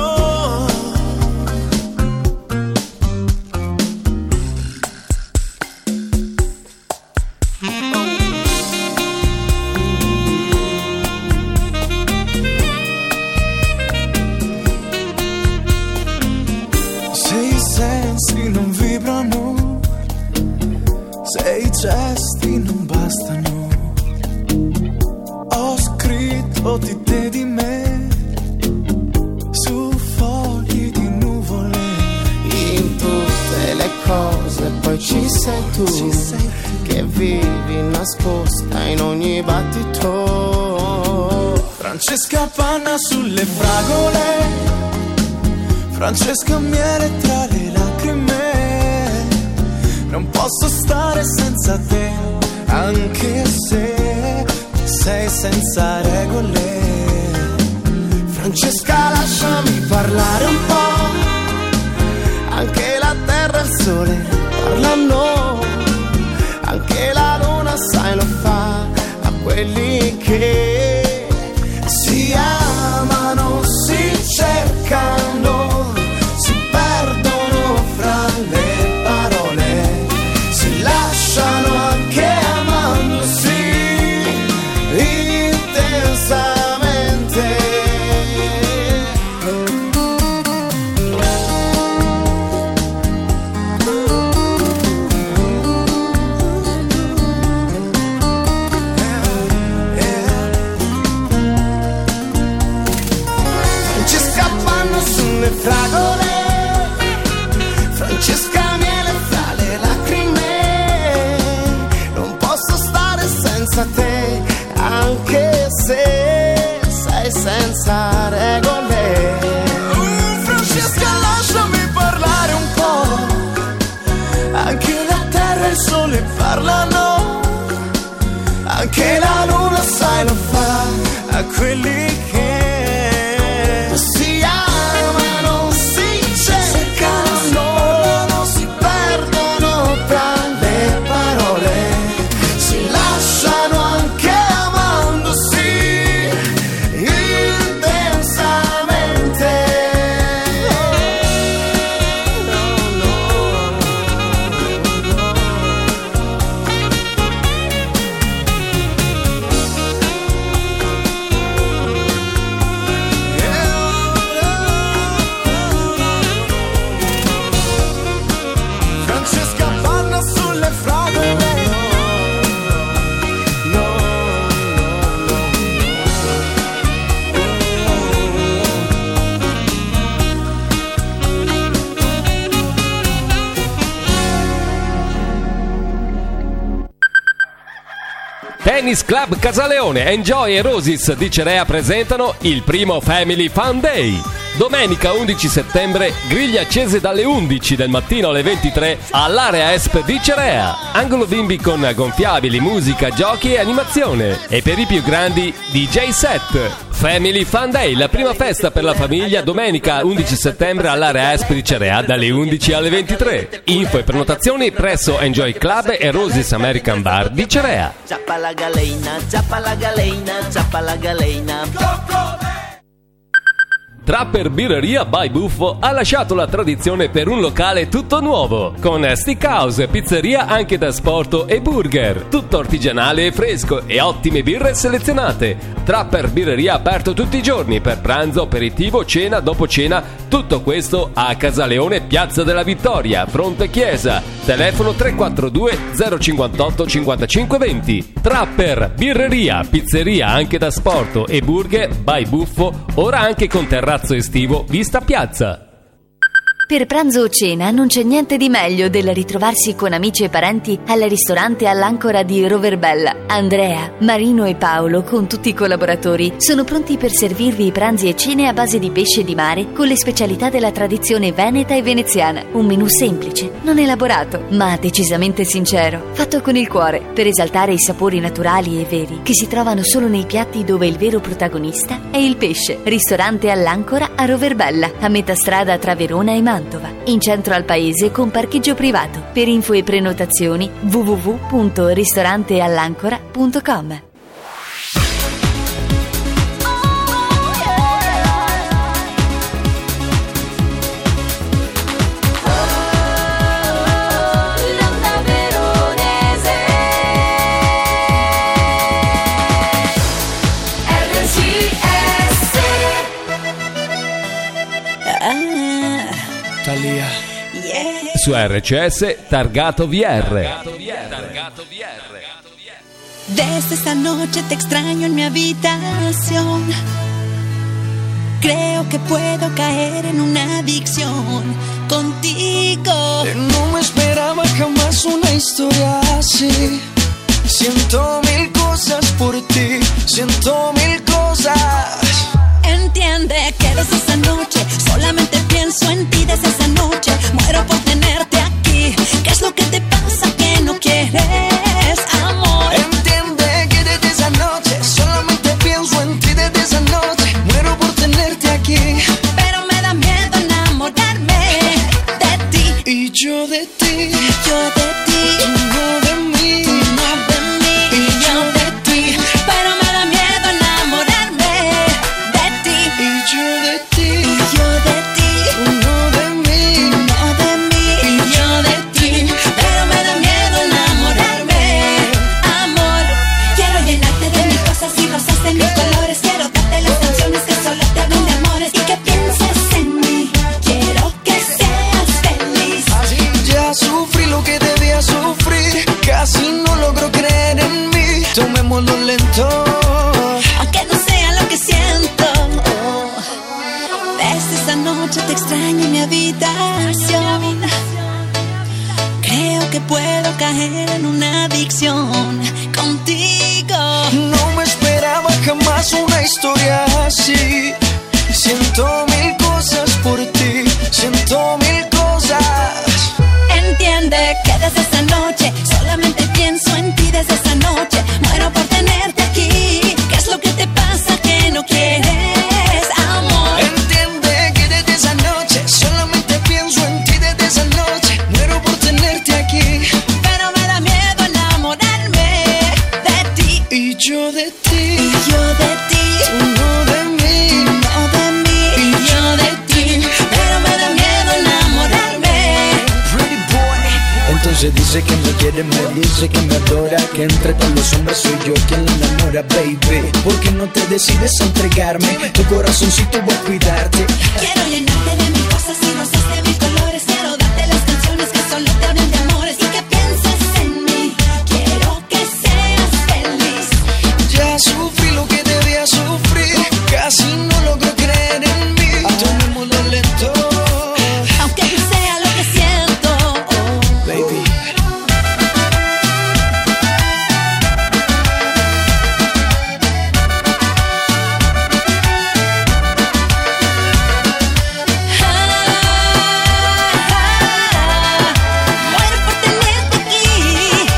Se i sensi non vibrano, se i gesti non bastano, ho scritto di te, di me, su fogli di nuvole. In tutte le cose poi ci sei tu, ci sei tu. Che vivi nascosta in ogni battito. Francesca panna sulle fragole, Francesca miele tra le lacrime, non posso stare senza te, anche se sei senza regole. Francesca lasciami parlare un po', anche la terra e il sole parlano, anche la luna sai lo fa a quelli che si amano, si cercano, fragole, Francesca miele fra le lacrime, non posso stare senza te, anche se sei senza regole. uh, Francesca lasciami parlare un po', anche la terra e il sole parlano, anche la luna sai lo fa a quelli che si amano, si cercano, si perdono tra le parole, si lasciano anche amandosi intensamente. No, no, Francesca panna sulle fragole. No, Tennis Club Casaleone, Enjoy e Roses di Cerea presentano il primo Family Fun Day. Domenica undici settembre, griglie accese dalle undici del mattino alle ventitré all'area Esp di Cerea. Angolo bimbi con gonfiabili, musica, giochi e animazione. E per i più grandi D J set. Family Fun Day, la prima festa per la famiglia, domenica undici settembre all'area Esp di Cerea dalle undici alle ventitré. Info e prenotazioni presso Enjoy Club e Roses American Bar di Cerea. Zappa la galena, zappa la galena, zappa la galena. Trapper Birreria by Buffo ha lasciato la tradizione per un locale tutto nuovo, con stick house, pizzeria anche da sport e burger, tutto artigianale e fresco e ottime birre selezionate. Trapper Birreria aperto tutti i giorni per pranzo, aperitivo, cena, dopo cena, tutto questo a Casaleone, Piazza della Vittoria, fronte chiesa. Telefono tre quattro due zero cinquantotto cinquantacinque venti. Trapper Birreria, pizzeria anche da sport e burger by Buffo, ora anche con terrazzo estivo vista piazza. Per pranzo o cena non c'è niente di meglio del ritrovarsi con amici e parenti al ristorante all'Ancora di Roverbella. Andrea, Marino e Paolo, con tutti i collaboratori, sono pronti per servirvi i pranzi e cene a base di pesce di mare con le specialità della tradizione veneta e veneziana. Un menù semplice, non elaborato, ma decisamente sincero, fatto con il cuore, per esaltare i sapori naturali e veri che si trovano solo nei piatti dove il vero protagonista è il pesce. Ristorante all'Ancora a Roverbella, a metà strada tra Verona e Mantova, in centro al paese con parcheggio privato. Per info e prenotazioni w w w punto ristoranteallancora punto com. Talia. Su R C S Targato V R. Desde esta noche te extraño en mi habitación. Creo que puedo caer en una adicción contigo. No me esperaba jamás una historia así. Siento mil cosas por ti, siento mil cosas. Entiende que desde esa noche solamente pienso en ti. Desde esa noche muero por tenerte aquí. ¿Qué es lo que te pasa que no quieres, amor? Entiende que desde esa noche solamente pienso en ti. Desde esa noche muero por tenerte aquí. Pero me da miedo enamorarme de ti. Y yo de ti, yo de ti, tú no de mí, tú no de mí, y yo de ti. Pero me da miedo enamorarme de ti. Y yo de ti, yo de ti, tú no de mí, tú no de mí, y yo de ti. Pero me da miedo enamorarme, amor. Quiero llenarte de mis cosas y rosas de mis colores. Quiero darte las canciones que solo te hablan de amores y que pienses en mí. Quiero que seas feliz. Ya sufrí lo que debía sufrir. Casi no logro creer en mí. Tomémoslo lento. Aunque no sea lo que siento. Desde esa noche te extraño en mi habitación. Creo que puedo caer en una adicción contigo. No me esperaba jamás una historia así. Siento mil cosas por ti, siento mil cosas. Entiende que desde esa noche solamente pienso en ti. Desde esa noche muero por tenerte aquí. ¿Qué es lo que te pasa que no quieres, amor? Entiende que desde esa noche solamente pienso en ti. Desde esa noche muero por tenerte aquí. Pero me da miedo enamorarme de ti. Y yo de ti, yo de ti, tú no de mí, no de mí, y yo de ti. Pero me da miedo enamorarme. Pretty boy. Entonces dice que me quiere, me dice que me adora, que entre todos los hombres soy yo quien la enamora, baby. ¿Por qué no te decides a entregarme? Tu corazoncito voy a cuidarte. Quiero llenarte de mis cosas y rosas de mis colores. Quiero darte las canciones que solo te hablan de amores y que pienses en mí. Quiero que seas feliz. Ya sufrí lo que debía sufrir. Casi no logro creer en mí. Tomémoslo lento. Aunque no sea lo que siento, baby. muero por tenerte aquí.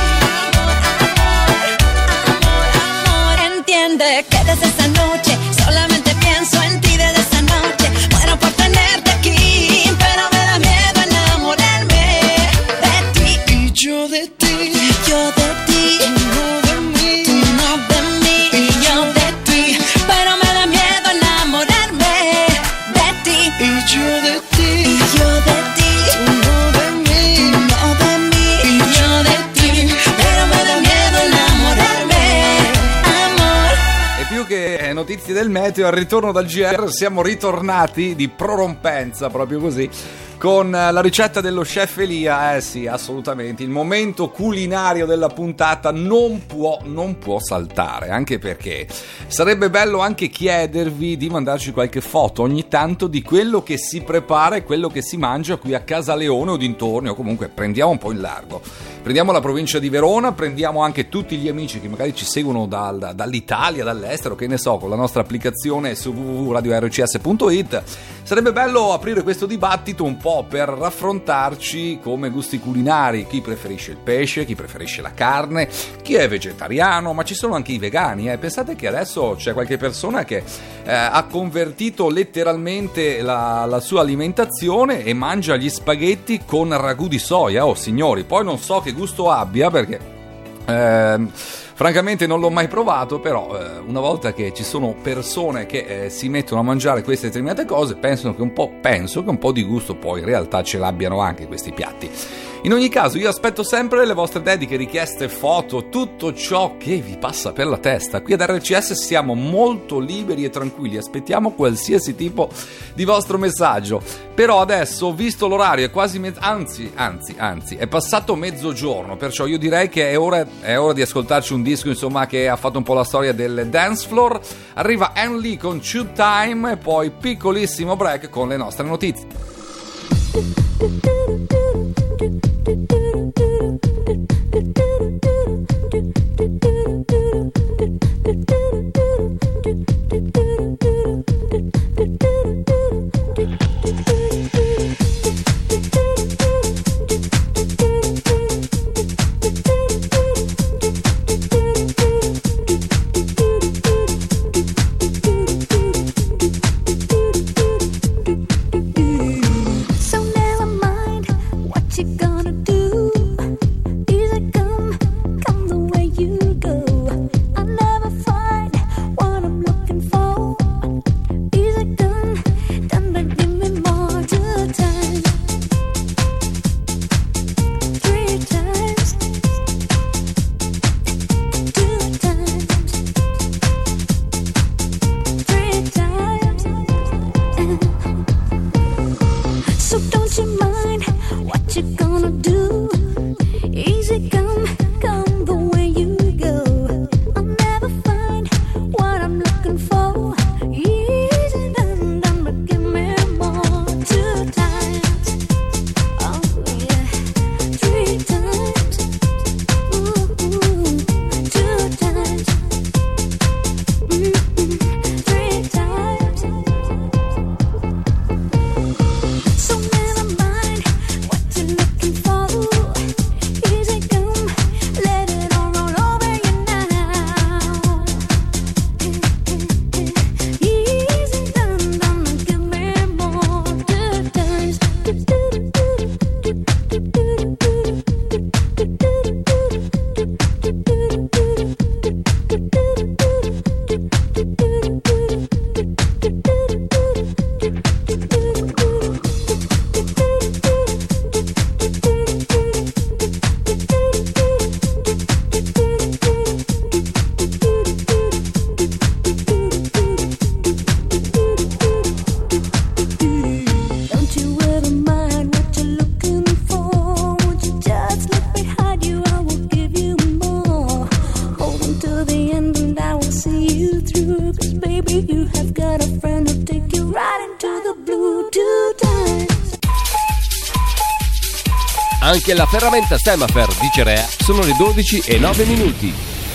Amor, amor, amor, amor. Entiende que desde esa noche solamente pienso en ti. Desde esa noche muero por tenerte aquí. Pero me da miedo enamorarme de ti. Y yo de ti, Yo de ti, tú no de mí, tú no de mí, y yo de ti. pero me da miedo enamorarme de ti. Y yo de ti, Yo de ti, tú no de mí, no de mí, y yo de ti. pero me da miedo enamorarme, amor. E più che notizie del meteo, al ritorno dal G R siamo ritornati di prorompenza, proprio così, con la ricetta dello chef Elia. Eh sì, assolutamente, il momento culinario della puntata non può, non può saltare, anche perché sarebbe bello anche chiedervi di mandarci qualche foto ogni tanto di quello che si prepara e quello che si mangia qui a Casa Leone o dintorni, o comunque prendiamo un po' in largo. Prendiamo la provincia di Verona, prendiamo anche tutti gli amici che magari ci seguono dal, dall'Italia, dall'estero, che ne so, con la nostra applicazione su w w w punto radio r c s punto i t. Sarebbe bello aprire questo dibattito un po' per raffrontarci come gusti culinari, chi preferisce il pesce, chi preferisce la carne, chi è vegetariano, ma ci sono anche i vegani. Eh. Pensate che adesso c'è qualche persona che eh, ha convertito letteralmente la, la sua alimentazione e mangia gli spaghetti con ragù di soia. Oh signori, poi non so che gusto abbia, perché eh, francamente non l'ho mai provato, però eh, una volta che ci sono persone che eh, si mettono a mangiare queste determinate cose, penso che un po', penso che un po' di gusto poi in realtà ce l'abbiano anche questi piatti. In ogni caso io aspetto sempre le vostre dediche, richieste, foto, tutto ciò che vi passa per la testa. Qui ad R C S siamo molto liberi e tranquilli, aspettiamo qualsiasi tipo di vostro messaggio. Però adesso, visto l'orario, è quasi mezzo, anzi, anzi, anzi, è passato mezzogiorno, perciò io direi che è ora, è ora di ascoltarci un disco, insomma, che ha fatto un po' la storia del dance floor. Arriva Ann Lee con Shoot Time e poi piccolissimo break con le nostre notizie. Anche la ferramenta Semafer di Cerea sono le dodici e nove minuti.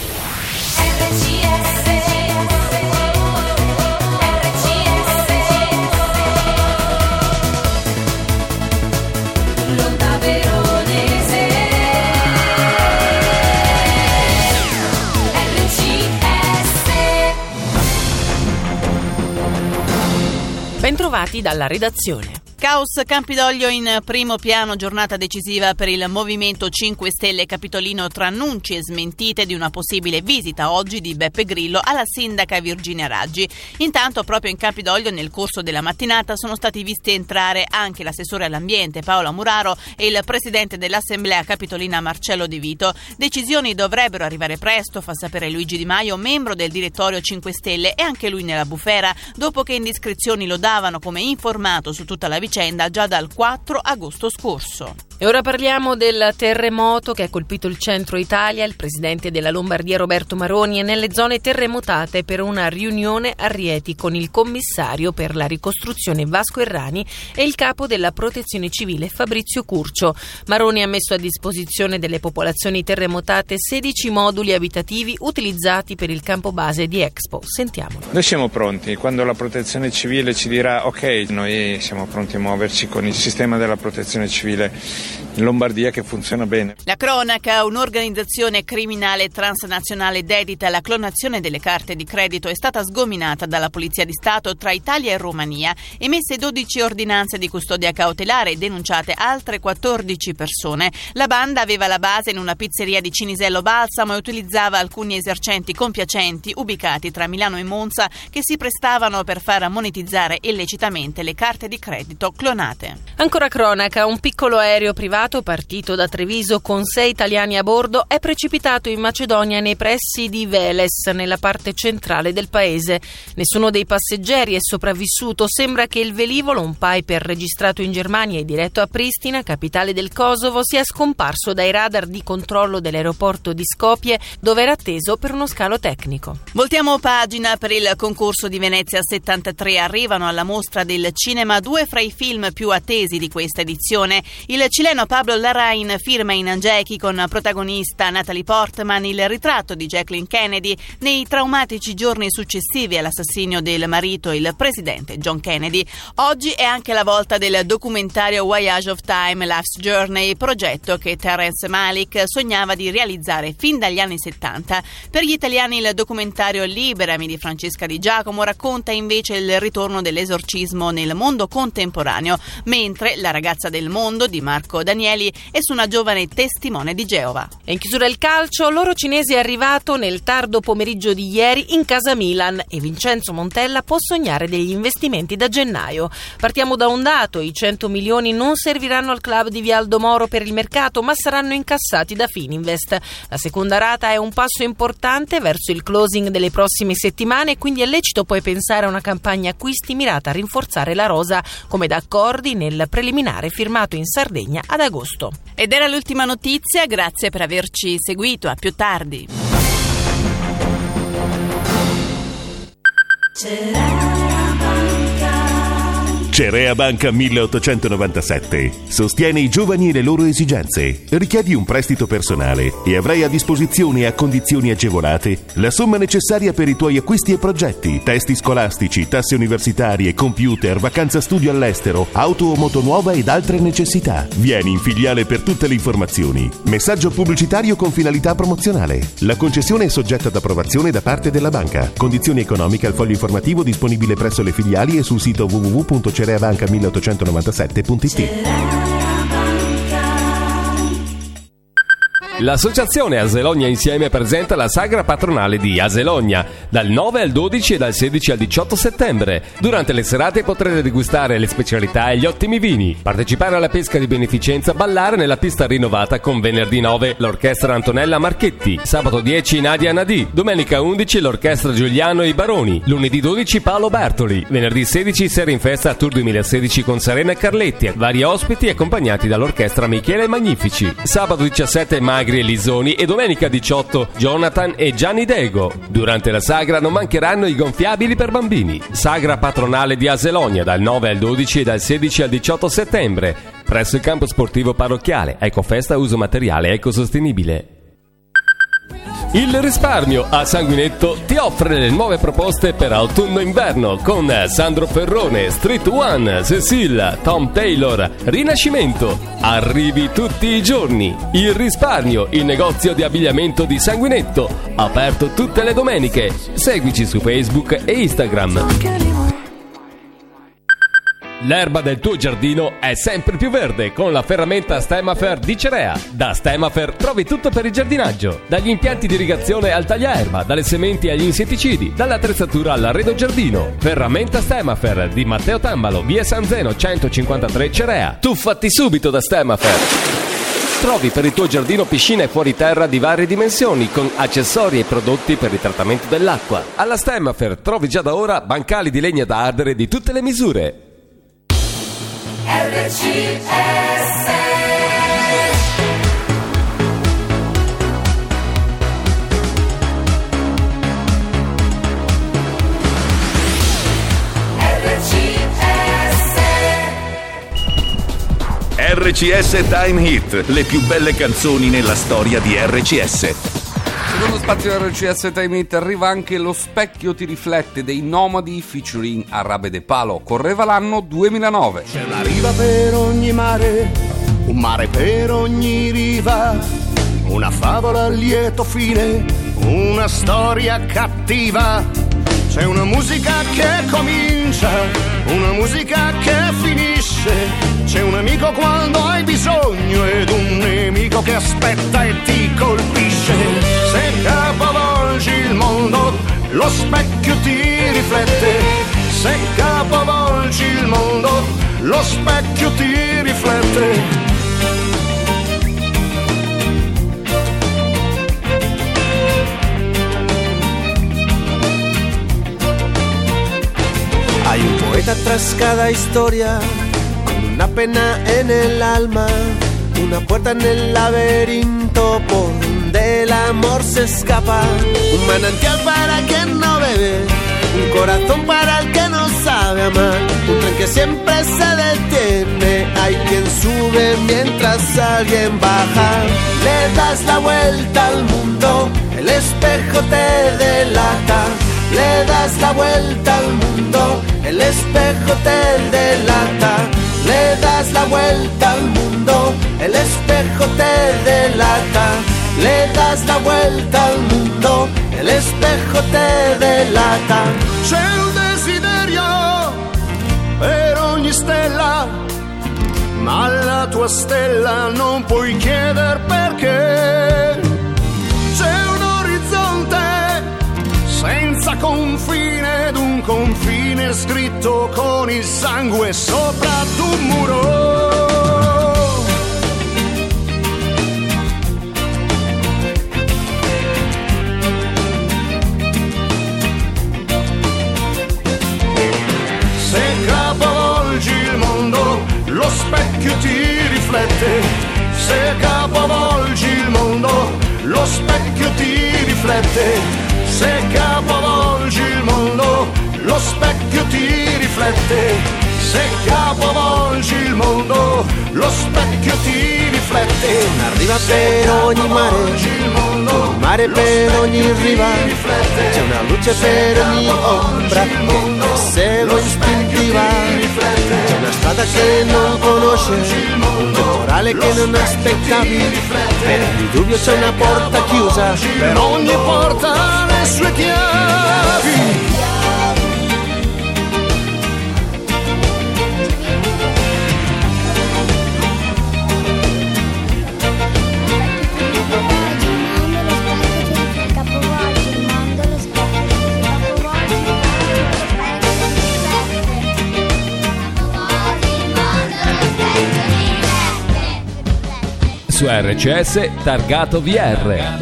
Bentrovati dalla redazione. Caos Campidoglio in primo piano, giornata decisiva per il Movimento cinque Stelle capitolino tra annunci e smentite di una possibile visita oggi di Beppe Grillo alla sindaca Virginia Raggi. Intanto proprio in Campidoglio nel corso della mattinata sono stati visti entrare anche l'assessore all'ambiente Paola Muraro e il presidente dell'Assemblea capitolina Marcello De Vito. Decisioni dovrebbero arrivare presto, fa sapere Luigi Di Maio, membro del direttorio cinque Stelle e anche lui nella bufera, dopo che indiscrezioni lo davano come informato su tutta la vicenda già dal quattro agosto scorso. E ora parliamo del terremoto che ha colpito il centro Italia. Il presidente della Lombardia Roberto Maroni è nelle zone terremotate per una riunione a Rieti con il commissario per la ricostruzione Vasco Errani e il capo della protezione civile Fabrizio Curcio. Maroni ha messo a disposizione delle popolazioni terremotate sedici moduli abitativi utilizzati per il campo base di Expo. Sentiamolo. Noi siamo pronti, quando la protezione civile ci dirà ok, noi siamo pronti a muoverci con il sistema della protezione civile in Lombardia che funziona bene. La cronaca, un'organizzazione criminale transnazionale dedita alla clonazione delle carte di credito è stata sgominata dalla Polizia di Stato tra Italia e Romania, emesse dodici ordinanze di custodia cautelare e denunciate altre quattordici persone. La banda aveva la base in una pizzeria di Cinisello Balsamo e utilizzava alcuni esercenti compiacenti ubicati tra Milano e Monza che si prestavano per far monetizzare illecitamente le carte di credito clonate. Ancora cronaca, un piccolo aereo privato partito da Treviso con sei italiani a bordo è precipitato in Macedonia nei pressi di Veles, nella parte centrale del paese. Nessuno dei passeggeri è sopravvissuto. Sembra che il velivolo, un Piper registrato in Germania e diretto a Pristina, capitale del Kosovo, sia scomparso dai radar di controllo dell'aeroporto di Skopje, dove era atteso per uno scalo tecnico. Voltiamo pagina per il concorso di Venezia settantatré. Arrivano alla mostra del cinema due fra i film più attesi di questa edizione. Il cileno Pablo Larraín firma in Jackie, con protagonista Natalie Portman, il ritratto di Jacqueline Kennedy nei traumatici giorni successivi all'assassinio del marito, il presidente John Kennedy. Oggi è anche la volta del documentario Voyage of Time, Life's Journey, progetto che Terrence Malick sognava di realizzare fin dagli anni settanta. Per gli italiani il documentario Liberami di Francesca Di Giacomo racconta invece il ritorno dell'esorcismo nel mondo contemporaneo, mentre La ragazza del mondo di Marco Danieli è su una giovane testimone di Geova. E in chiusura il calcio, l'oro cinese è arrivato nel tardo pomeriggio di ieri in casa Milan e Vincenzo Montella può sognare degli investimenti da gennaio. Partiamo da un dato: i cento milioni non serviranno al club di Vialdo Moro per il mercato, ma saranno incassati da Fininvest. La seconda rata è un passo importante verso il closing delle prossime settimane e quindi è lecito poi pensare a una campagna acquisti mirata a rinforzare la rosa, come da accordi nel preliminare firmato in Sardegna ad agosto. Ed era l'ultima notizia, grazie per averci seguito, a più tardi. Cerea Banca milleottocentonovantasette sostiene i giovani e le loro esigenze. Richiedi un prestito personale e avrai a disposizione a condizioni agevolate la somma necessaria per i tuoi acquisti e progetti, testi scolastici, tasse universitarie, computer, vacanza studio all'estero, auto o moto nuova ed altre necessità. Vieni in filiale per tutte le informazioni. Messaggio pubblicitario con finalità promozionale. La concessione è soggetta ad approvazione da parte della banca. Condizioni economiche al foglio informativo disponibile presso le filiali e sul sito w w w punto cereabanca milleottocentonovantasette punto it. L'associazione Aselogna Insieme presenta la sagra patronale di Aselogna dal nove al dodici e dal sedici al diciotto settembre. Durante le serate potrete degustare le specialità e gli ottimi vini, partecipare alla pesca di beneficenza, ballare nella pista rinnovata con venerdì nove l'orchestra Antonella Marchetti, sabato dieci Nadia Nadì, domenica undici l'orchestra Giuliano e i Baroni, lunedì dodici Paolo Bertoli, venerdì sedici Sera in Festa Tour duemilasedici con Serena e Carletti, vari ospiti accompagnati dall'orchestra Michele Magnifici, sabato diciassette Magri e Lisoni e domenica diciotto Jonathan e Gianni Dego. Durante la sagra non mancheranno i gonfiabili per bambini. Sagra patronale di Aselogna dal nove al dodici e dal sedici al diciotto settembre presso il campo sportivo parrocchiale. Ecofesta uso materiale ecosostenibile. Il risparmio a Sanguinetto ti offre le nuove proposte per autunno-inverno con Sandro Ferrone, Street One, Cecil, Tom Taylor, Rinascimento. Arrivi tutti i giorni. Il risparmio, il negozio di abbigliamento di Sanguinetto, aperto tutte le domeniche. Seguici su Facebook e Instagram. L'erba del tuo giardino è sempre più verde con la ferramenta Stemafer di Cerea. Da Stemafer trovi tutto per il giardinaggio, dagli impianti di irrigazione al tagliaerba, dalle sementi agli insetticidi, dall'attrezzatura all'arredo giardino. Ferramenta Stemafer di Matteo Tambalo, via San Zeno centocinquantatré Cerea. Tuffati subito da Stemafer. Trovi per il tuo giardino piscine fuori terra di varie dimensioni con accessori e prodotti per il trattamento dell'acqua. Alla Stemafer trovi già da ora bancali di legna da ardere di tutte le misure. R C S R C S Time Hit, le più belle canzoni nella storia di R C S. Secondo spazio R C S Time Hit arriva anche Lo specchio ti riflette dei Nomadi featuring Arabe De Palo. Correva l'anno duemilanove. C'è una riva per ogni mare, un mare per ogni riva, una favola a lieto fine, una storia cattiva. C'è una musica che comincia, una musica che finisce. C'è un amico quando hai bisogno ed un nemico che aspetta e ti colpisce. Se capovolgi il mondo, lo specchio ti riflette. Se capovolgi il mondo, lo specchio ti riflette. poeta tras cada historia, con una pena en el alma, una puerta en el laberinto por donde el amor se escapa, un manantial para quien no bebe, un corazón para el que no sabe amar, un tren que siempre se detiene, hay quien sube mientras alguien baja. Le das la vuelta al mundo, el espejo te delata. Le das la vuelta al mundo, el espejo te delata. Le das la vuelta al mundo, el espejo te delata. Le das la vuelta al mundo, el espejo te delata. C'è un desiderio per ogni stella, ma alla tua stella non puoi chieder perché. C'è un orizzonte senza confine, ed un confine scritto con il sangue sopra d'un muro. Lo specchio ti riflette, se capovolgi il mondo, lo specchio ti riflette, se capovolgi il mondo, lo specchio ti riflette, se capovolgi il mondo, lo specchio ti riflette. Arriva per ogni mare, un mare per ogni riva, c'è una luce per ogni ombra che segue istintiva, c'è una strada che non conosce, un temporale che non aspettavi, per ogni dubbio c'è una porta chiusa, per ogni porta le sue chiavi. Su R C S Targato V R.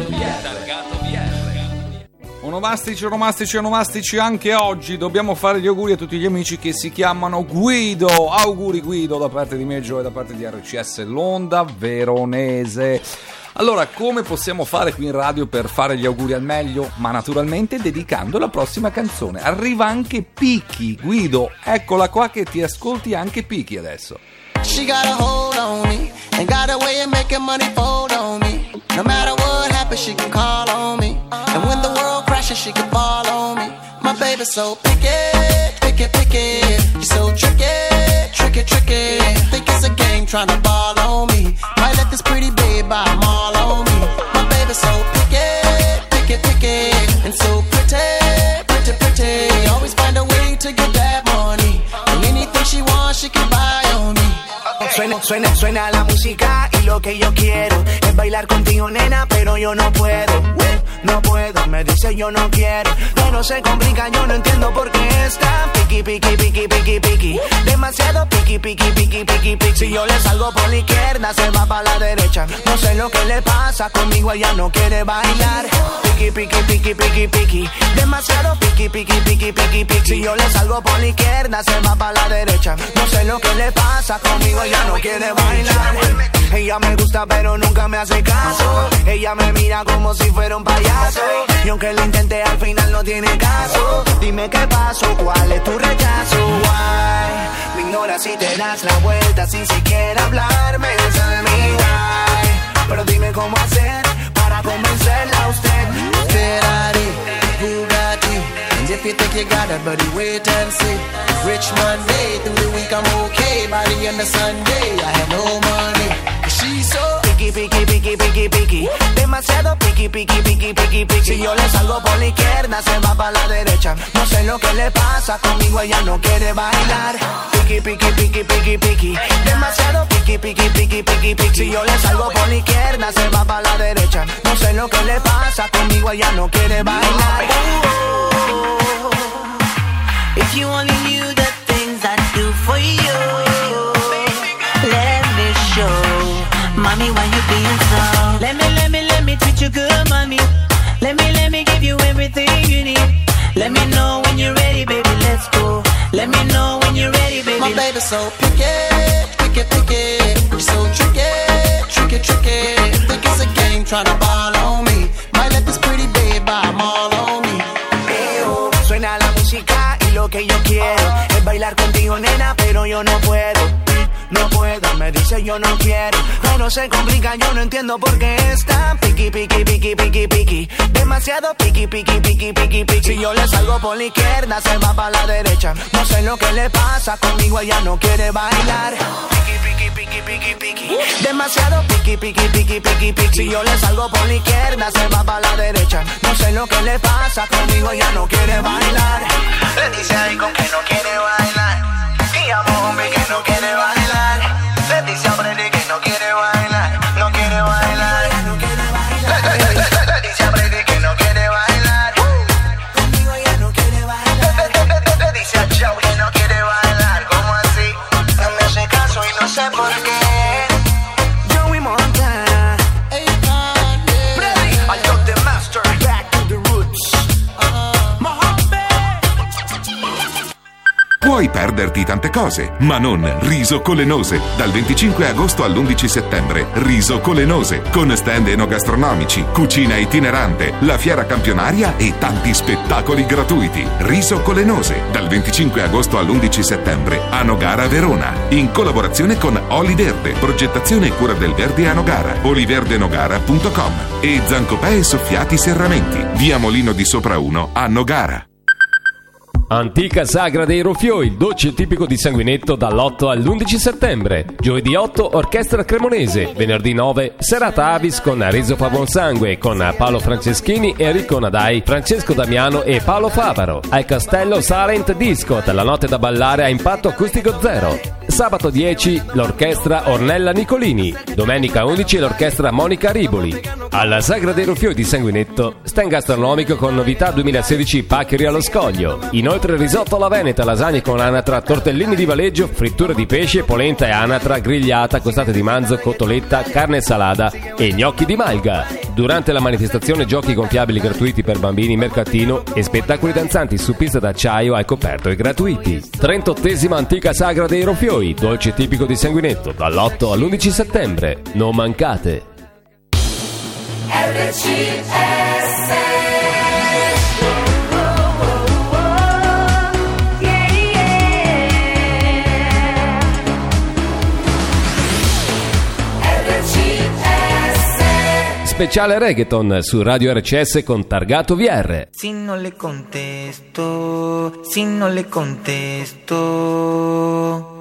Onomastici, onomastici, onomastici, anche oggi dobbiamo fare gli auguri a tutti gli amici che si chiamano Guido. Auguri Guido da parte di Meggio e da parte di R C S l'Onda Veronese. Allora, come possiamo fare qui in radio per fare gli auguri al meglio? Ma naturalmente dedicando la prossima canzone. Arriva anche Picchi. Guido, eccola qua che ti ascolti anche Picchi adesso. She got a hold on me and got a way of making money fold on me. No matter what happens, she can call on me. And when the world crashes, she can fall on me. My baby's so picky, picky, picky. She's so tricky, tricky, tricky. Think it's a game trying to ball on me. Might let this pretty babe buy them all on me. My baby's so picky, picky, picky. And so pretty, pretty, pretty. Always find a way to get that money. And anything she wants, she can buy on me. Suena, suena, suena la música y lo que yo quiero es bailar contigo, nena, pero yo no puedo, no puedo, me dice yo no quiero, pero se complica, yo no entiendo por qué está piqui, piqui, piqui, piqui, piqui, demasiado piqui, piqui, piqui, piqui, piqui. Si yo le salgo por la izquierda, se va para la derecha, no sé lo que le pasa, conmigo ella no quiere bailar, piqui, piqui, piqui, piqui, piqui, demasiado piqui, piqui, piqui, piqui, piqui. Si yo le salgo por la izquierda, se va para la derecha, no sé lo que le pasa, conmigo ella no quiere bailar. Ella me gusta pero nunca me hace caso. Ella me mira como si fuera un payaso. Y aunque lo intenté al final no tiene caso. Dime qué pasó, cuál es tu rechazo. Why? Me ignoras y te das la vuelta sin siquiera hablarme. Tell me why. Pero dime cómo hacer para convencerla a usted. Ferrari, Bugatti. And if you think you got it, buddy, wait and see. Rich Monday, through the week I'm okay. By the end of Sunday, I have no money. She's so piqui, piqui, piqui, piqui, piqui. Demasiado piqui, piqui, piqui, piqui, piqui. Si yo le salgo por la izquierda, se va para la derecha. No sé lo que le pasa, conmigo ella no quiere bailar. Piqui, piqui, piqui, piqui, piqui. Demasiado piqui, piqui, piqui, piqui, piqui. Si yo le salgo por la izquierda, se va para la derecha. No sé lo que le pasa, conmigo ella no quiere bailar. If you only knew the things I do for you, let me show, mommy, why you being so? Let me, let me, let me treat you good, mommy. Let me, let me give you everything you need. Let me know when you're ready, baby, let's go. Let me know when you're ready, baby. My baby's so picky, picky, picky. You're so tricky, tricky, tricky. Think it's a game trying to ball on me. Might let this pretty babe buy them all on me. Eo, suena la música y lo que yo quiero es bailar contigo, nena, pero yo no puedo. No puedo, me dice yo no quiero, pero se complica, yo no entiendo por qué es tan piqui, piqui, piqui, piqui, piqui. Demasiado piqui, piqui, piqui, piqui, piqui. Si yo le salgo por la izquierda, se va para la derecha. No sé lo que le pasa, conmigo ella no quiere bailar. Piqui, piqui, piqui, piqui, piqui. Demasiado piqui, piqui, piqui, piqui, piqui. Si yo le salgo por la izquierda, se va para la derecha. No sé lo que le pasa, conmigo ella no quiere bailar. Le dice ahí con que no quiere bailar. Y amo hombre que no quiere bailar. Le dice a Freddy que no quiere bailar. No quiere bailar. No quiere bailar. Le dice a Freddy que no quiere bailar. Conmigo ella no quiere bailar. Le dice a Joe que no quiere bailar. ¿Cómo así? No me hace caso y no sé por qué. Joey Montana. Freddy, I got the master. Back to the roots. Puoi perderti tante cose, ma non Riso Colenose. Dal venticinque agosto all'undici settembre, Riso Colenose, con stand enogastronomici, cucina itinerante, la fiera campionaria e tanti spettacoli gratuiti. Riso Colenose, dal venticinque agosto all'undici settembre, a Nogara, Verona, in collaborazione con Oliverde, progettazione e cura del verde a Nogara, oliverdenogara punto com e Zancopè e Soffiati Serramenti, via Molino di Sopra uno a Nogara. Antica Sagra dei Rofioi, dolce tipico di Sanguinetto dall'otto all'undici settembre. Giovedì otto, Orchestra Cremonese. Venerdì nove, serata Avis con Rizzo fa buon sangue, con Paolo Franceschini, Enrico Nadai, Francesco Damiano e Paolo Favaro. Al Castello Silent Disco, la notte da ballare a impatto acustico zero. Sabato dieci, l'Orchestra Ornella Nicolini. Domenica undici, l'Orchestra Monica Riboli. Alla Sagra dei Rofioi di Sanguinetto, stand gastronomico con novità duemilasedici Paccheri allo Scoglio. Inoltre risotto alla veneta, lasagne con anatra, tortellini di valeggio, frittura di pesce, polenta e anatra, grigliata, costate di manzo, cotoletta, carne salata e gnocchi di malga. Durante la manifestazione giochi gonfiabili gratuiti per bambini, mercatino e spettacoli danzanti su pista d'acciaio al coperto e gratuiti. trentottesima Antica Sagra dei Rofioi, dolce tipico di Sanguinetto, dall'otto all'undici settembre. Non mancate! R C S Speciale reggaeton su Radio R C S con Targato V R. Si no le contesto, si no le contesto,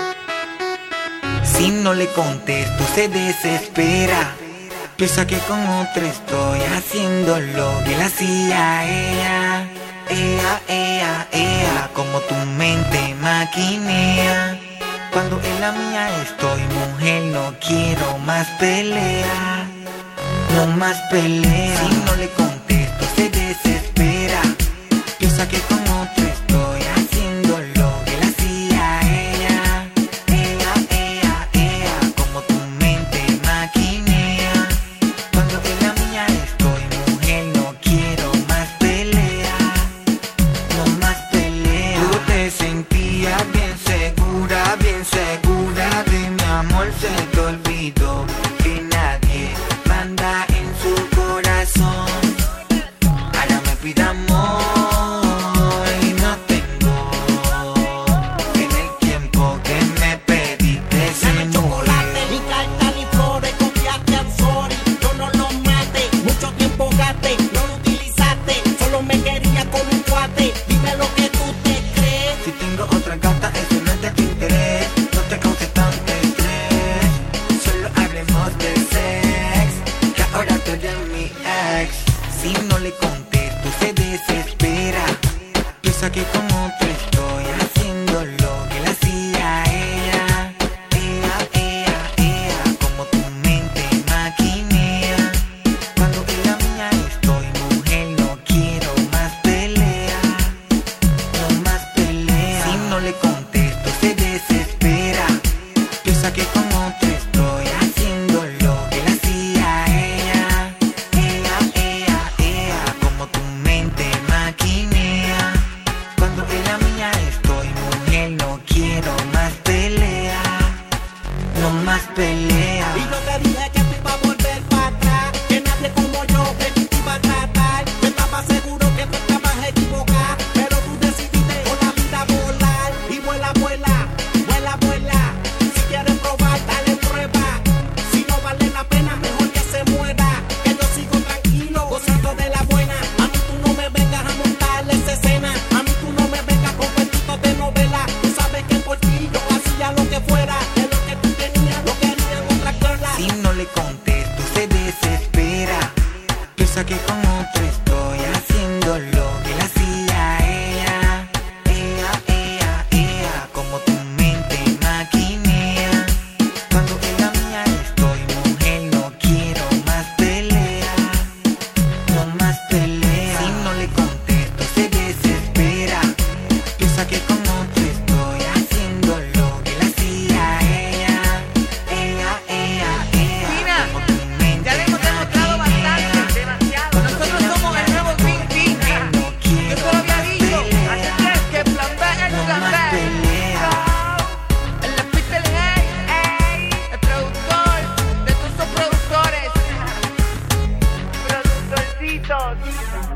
si no le contesto se desespera. Piensa que con otra estoy haciendo lo que la hacía ella. Ea, ea, ea, como tu mente maquinea. Cuando en la mía estoy, mujer, no quiero más pelea. No más pelea. Si no le contesto se desespera. Piensa que con otro estoy haciendo lo que la hacía ella. Ea, ea, ea, como tu mente maquinea. Cuando en la mía estoy, mujer, no quiero más pelea. No más pelea. Tú te sentías bien segura, bien segura de mi amor, se te olvidó que nadie manda en su corazón. pelea. Y yo te dije que tú ibas a volver para atrás, que nadie como yo de ti te iba a tratar. Yo estaba seguro que tú estabas equivocada, pero tú decidiste con la vida volar. Y vuela, vuela, vuela, vuela. Si quieres probar, dale prueba. Si no vale la pena, mejor que se muera. Que yo sigo tranquilo, gozando de la buena. A mí tú no me vengas a montarle esa escena. A mí tú no me vengas con cuentitos de novela. Tú sabes que por ti yo hacía lo que fuera. De lo que tú tenías, lo querían otra girla. Si no le contesto se desespera. Piensa que con otro estoy haciendo lo que le hacía a ella. Ella, ella, ella, como tu mente maquinea. Cuando en la mía estoy, mujer, no quiero más pelea. No más pelea. Si no le contesto se desespera. Piensa que con otro estoy haciendo lo que le hacía a ella. Ella, ella, ella. Tina, como tu mente ya le hemos demostrado bastante, demasiado. Nosotros somos el nuevo Green Tea. Yo te lo había dicho. Así que que plan B es No plan más B. pelea. En la pista el hey, el productor de todos esos productores. Productorcitos.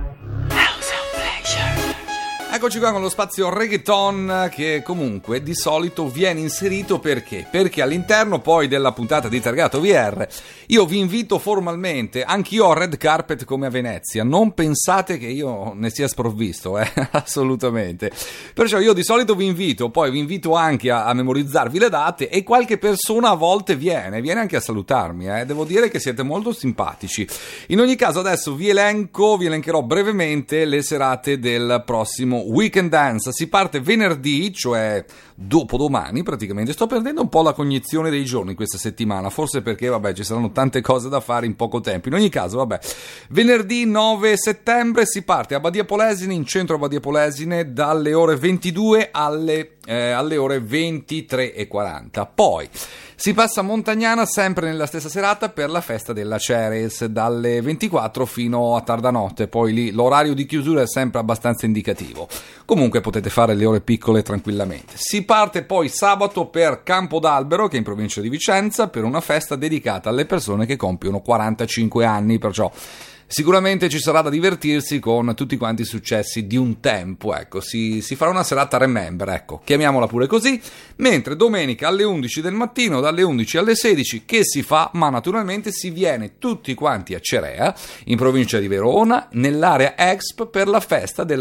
Eccoci qua con lo spazio reggaeton che comunque di solito viene inserito perché? Perché all'interno poi della puntata di Targato V R io vi invito formalmente, anch'io ho red carpet come a Venezia, non pensate che io ne sia sprovvisto, eh? Assolutamente. Perciò io di solito vi invito, poi vi invito anche a, a memorizzarvi le date e qualche persona a volte viene, viene anche a salutarmi, eh? Devo dire che siete molto simpatici. In ogni caso adesso vi elenco, vi elencherò brevemente le serate del prossimo Weekend Dance. Si parte venerdì, cioè dopodomani praticamente. Sto perdendo un po' la cognizione dei giorni questa settimana, forse perché vabbè ci saranno tante cose da fare in poco tempo. In ogni caso vabbè, venerdì nove settembre si parte a Badia Polesine, in centro a Badia Polesine, dalle ore ventidue alle, eh, alle ore ventitré e quaranta. Poi si passa a Montagnana sempre nella stessa serata per la festa della Ceres, dalle ventiquattro fino a tarda notte. Poi lì l'orario di chiusura è sempre abbastanza indicativo. Comunque potete fare le ore piccole tranquillamente. Si parte poi sabato per Campodalbero, che è in provincia di Vicenza, per una festa dedicata alle persone che compiono quarantacinque anni, perciò sicuramente ci sarà da divertirsi con tutti quanti i successi di un tempo, ecco, si, si farà una serata remember, ecco, chiamiamola pure così, mentre domenica alle undici del mattino, dalle undici alle sedici, che si fa? Ma naturalmente si viene tutti quanti a Cerea, in provincia di Verona, nell'area Exp per la festa della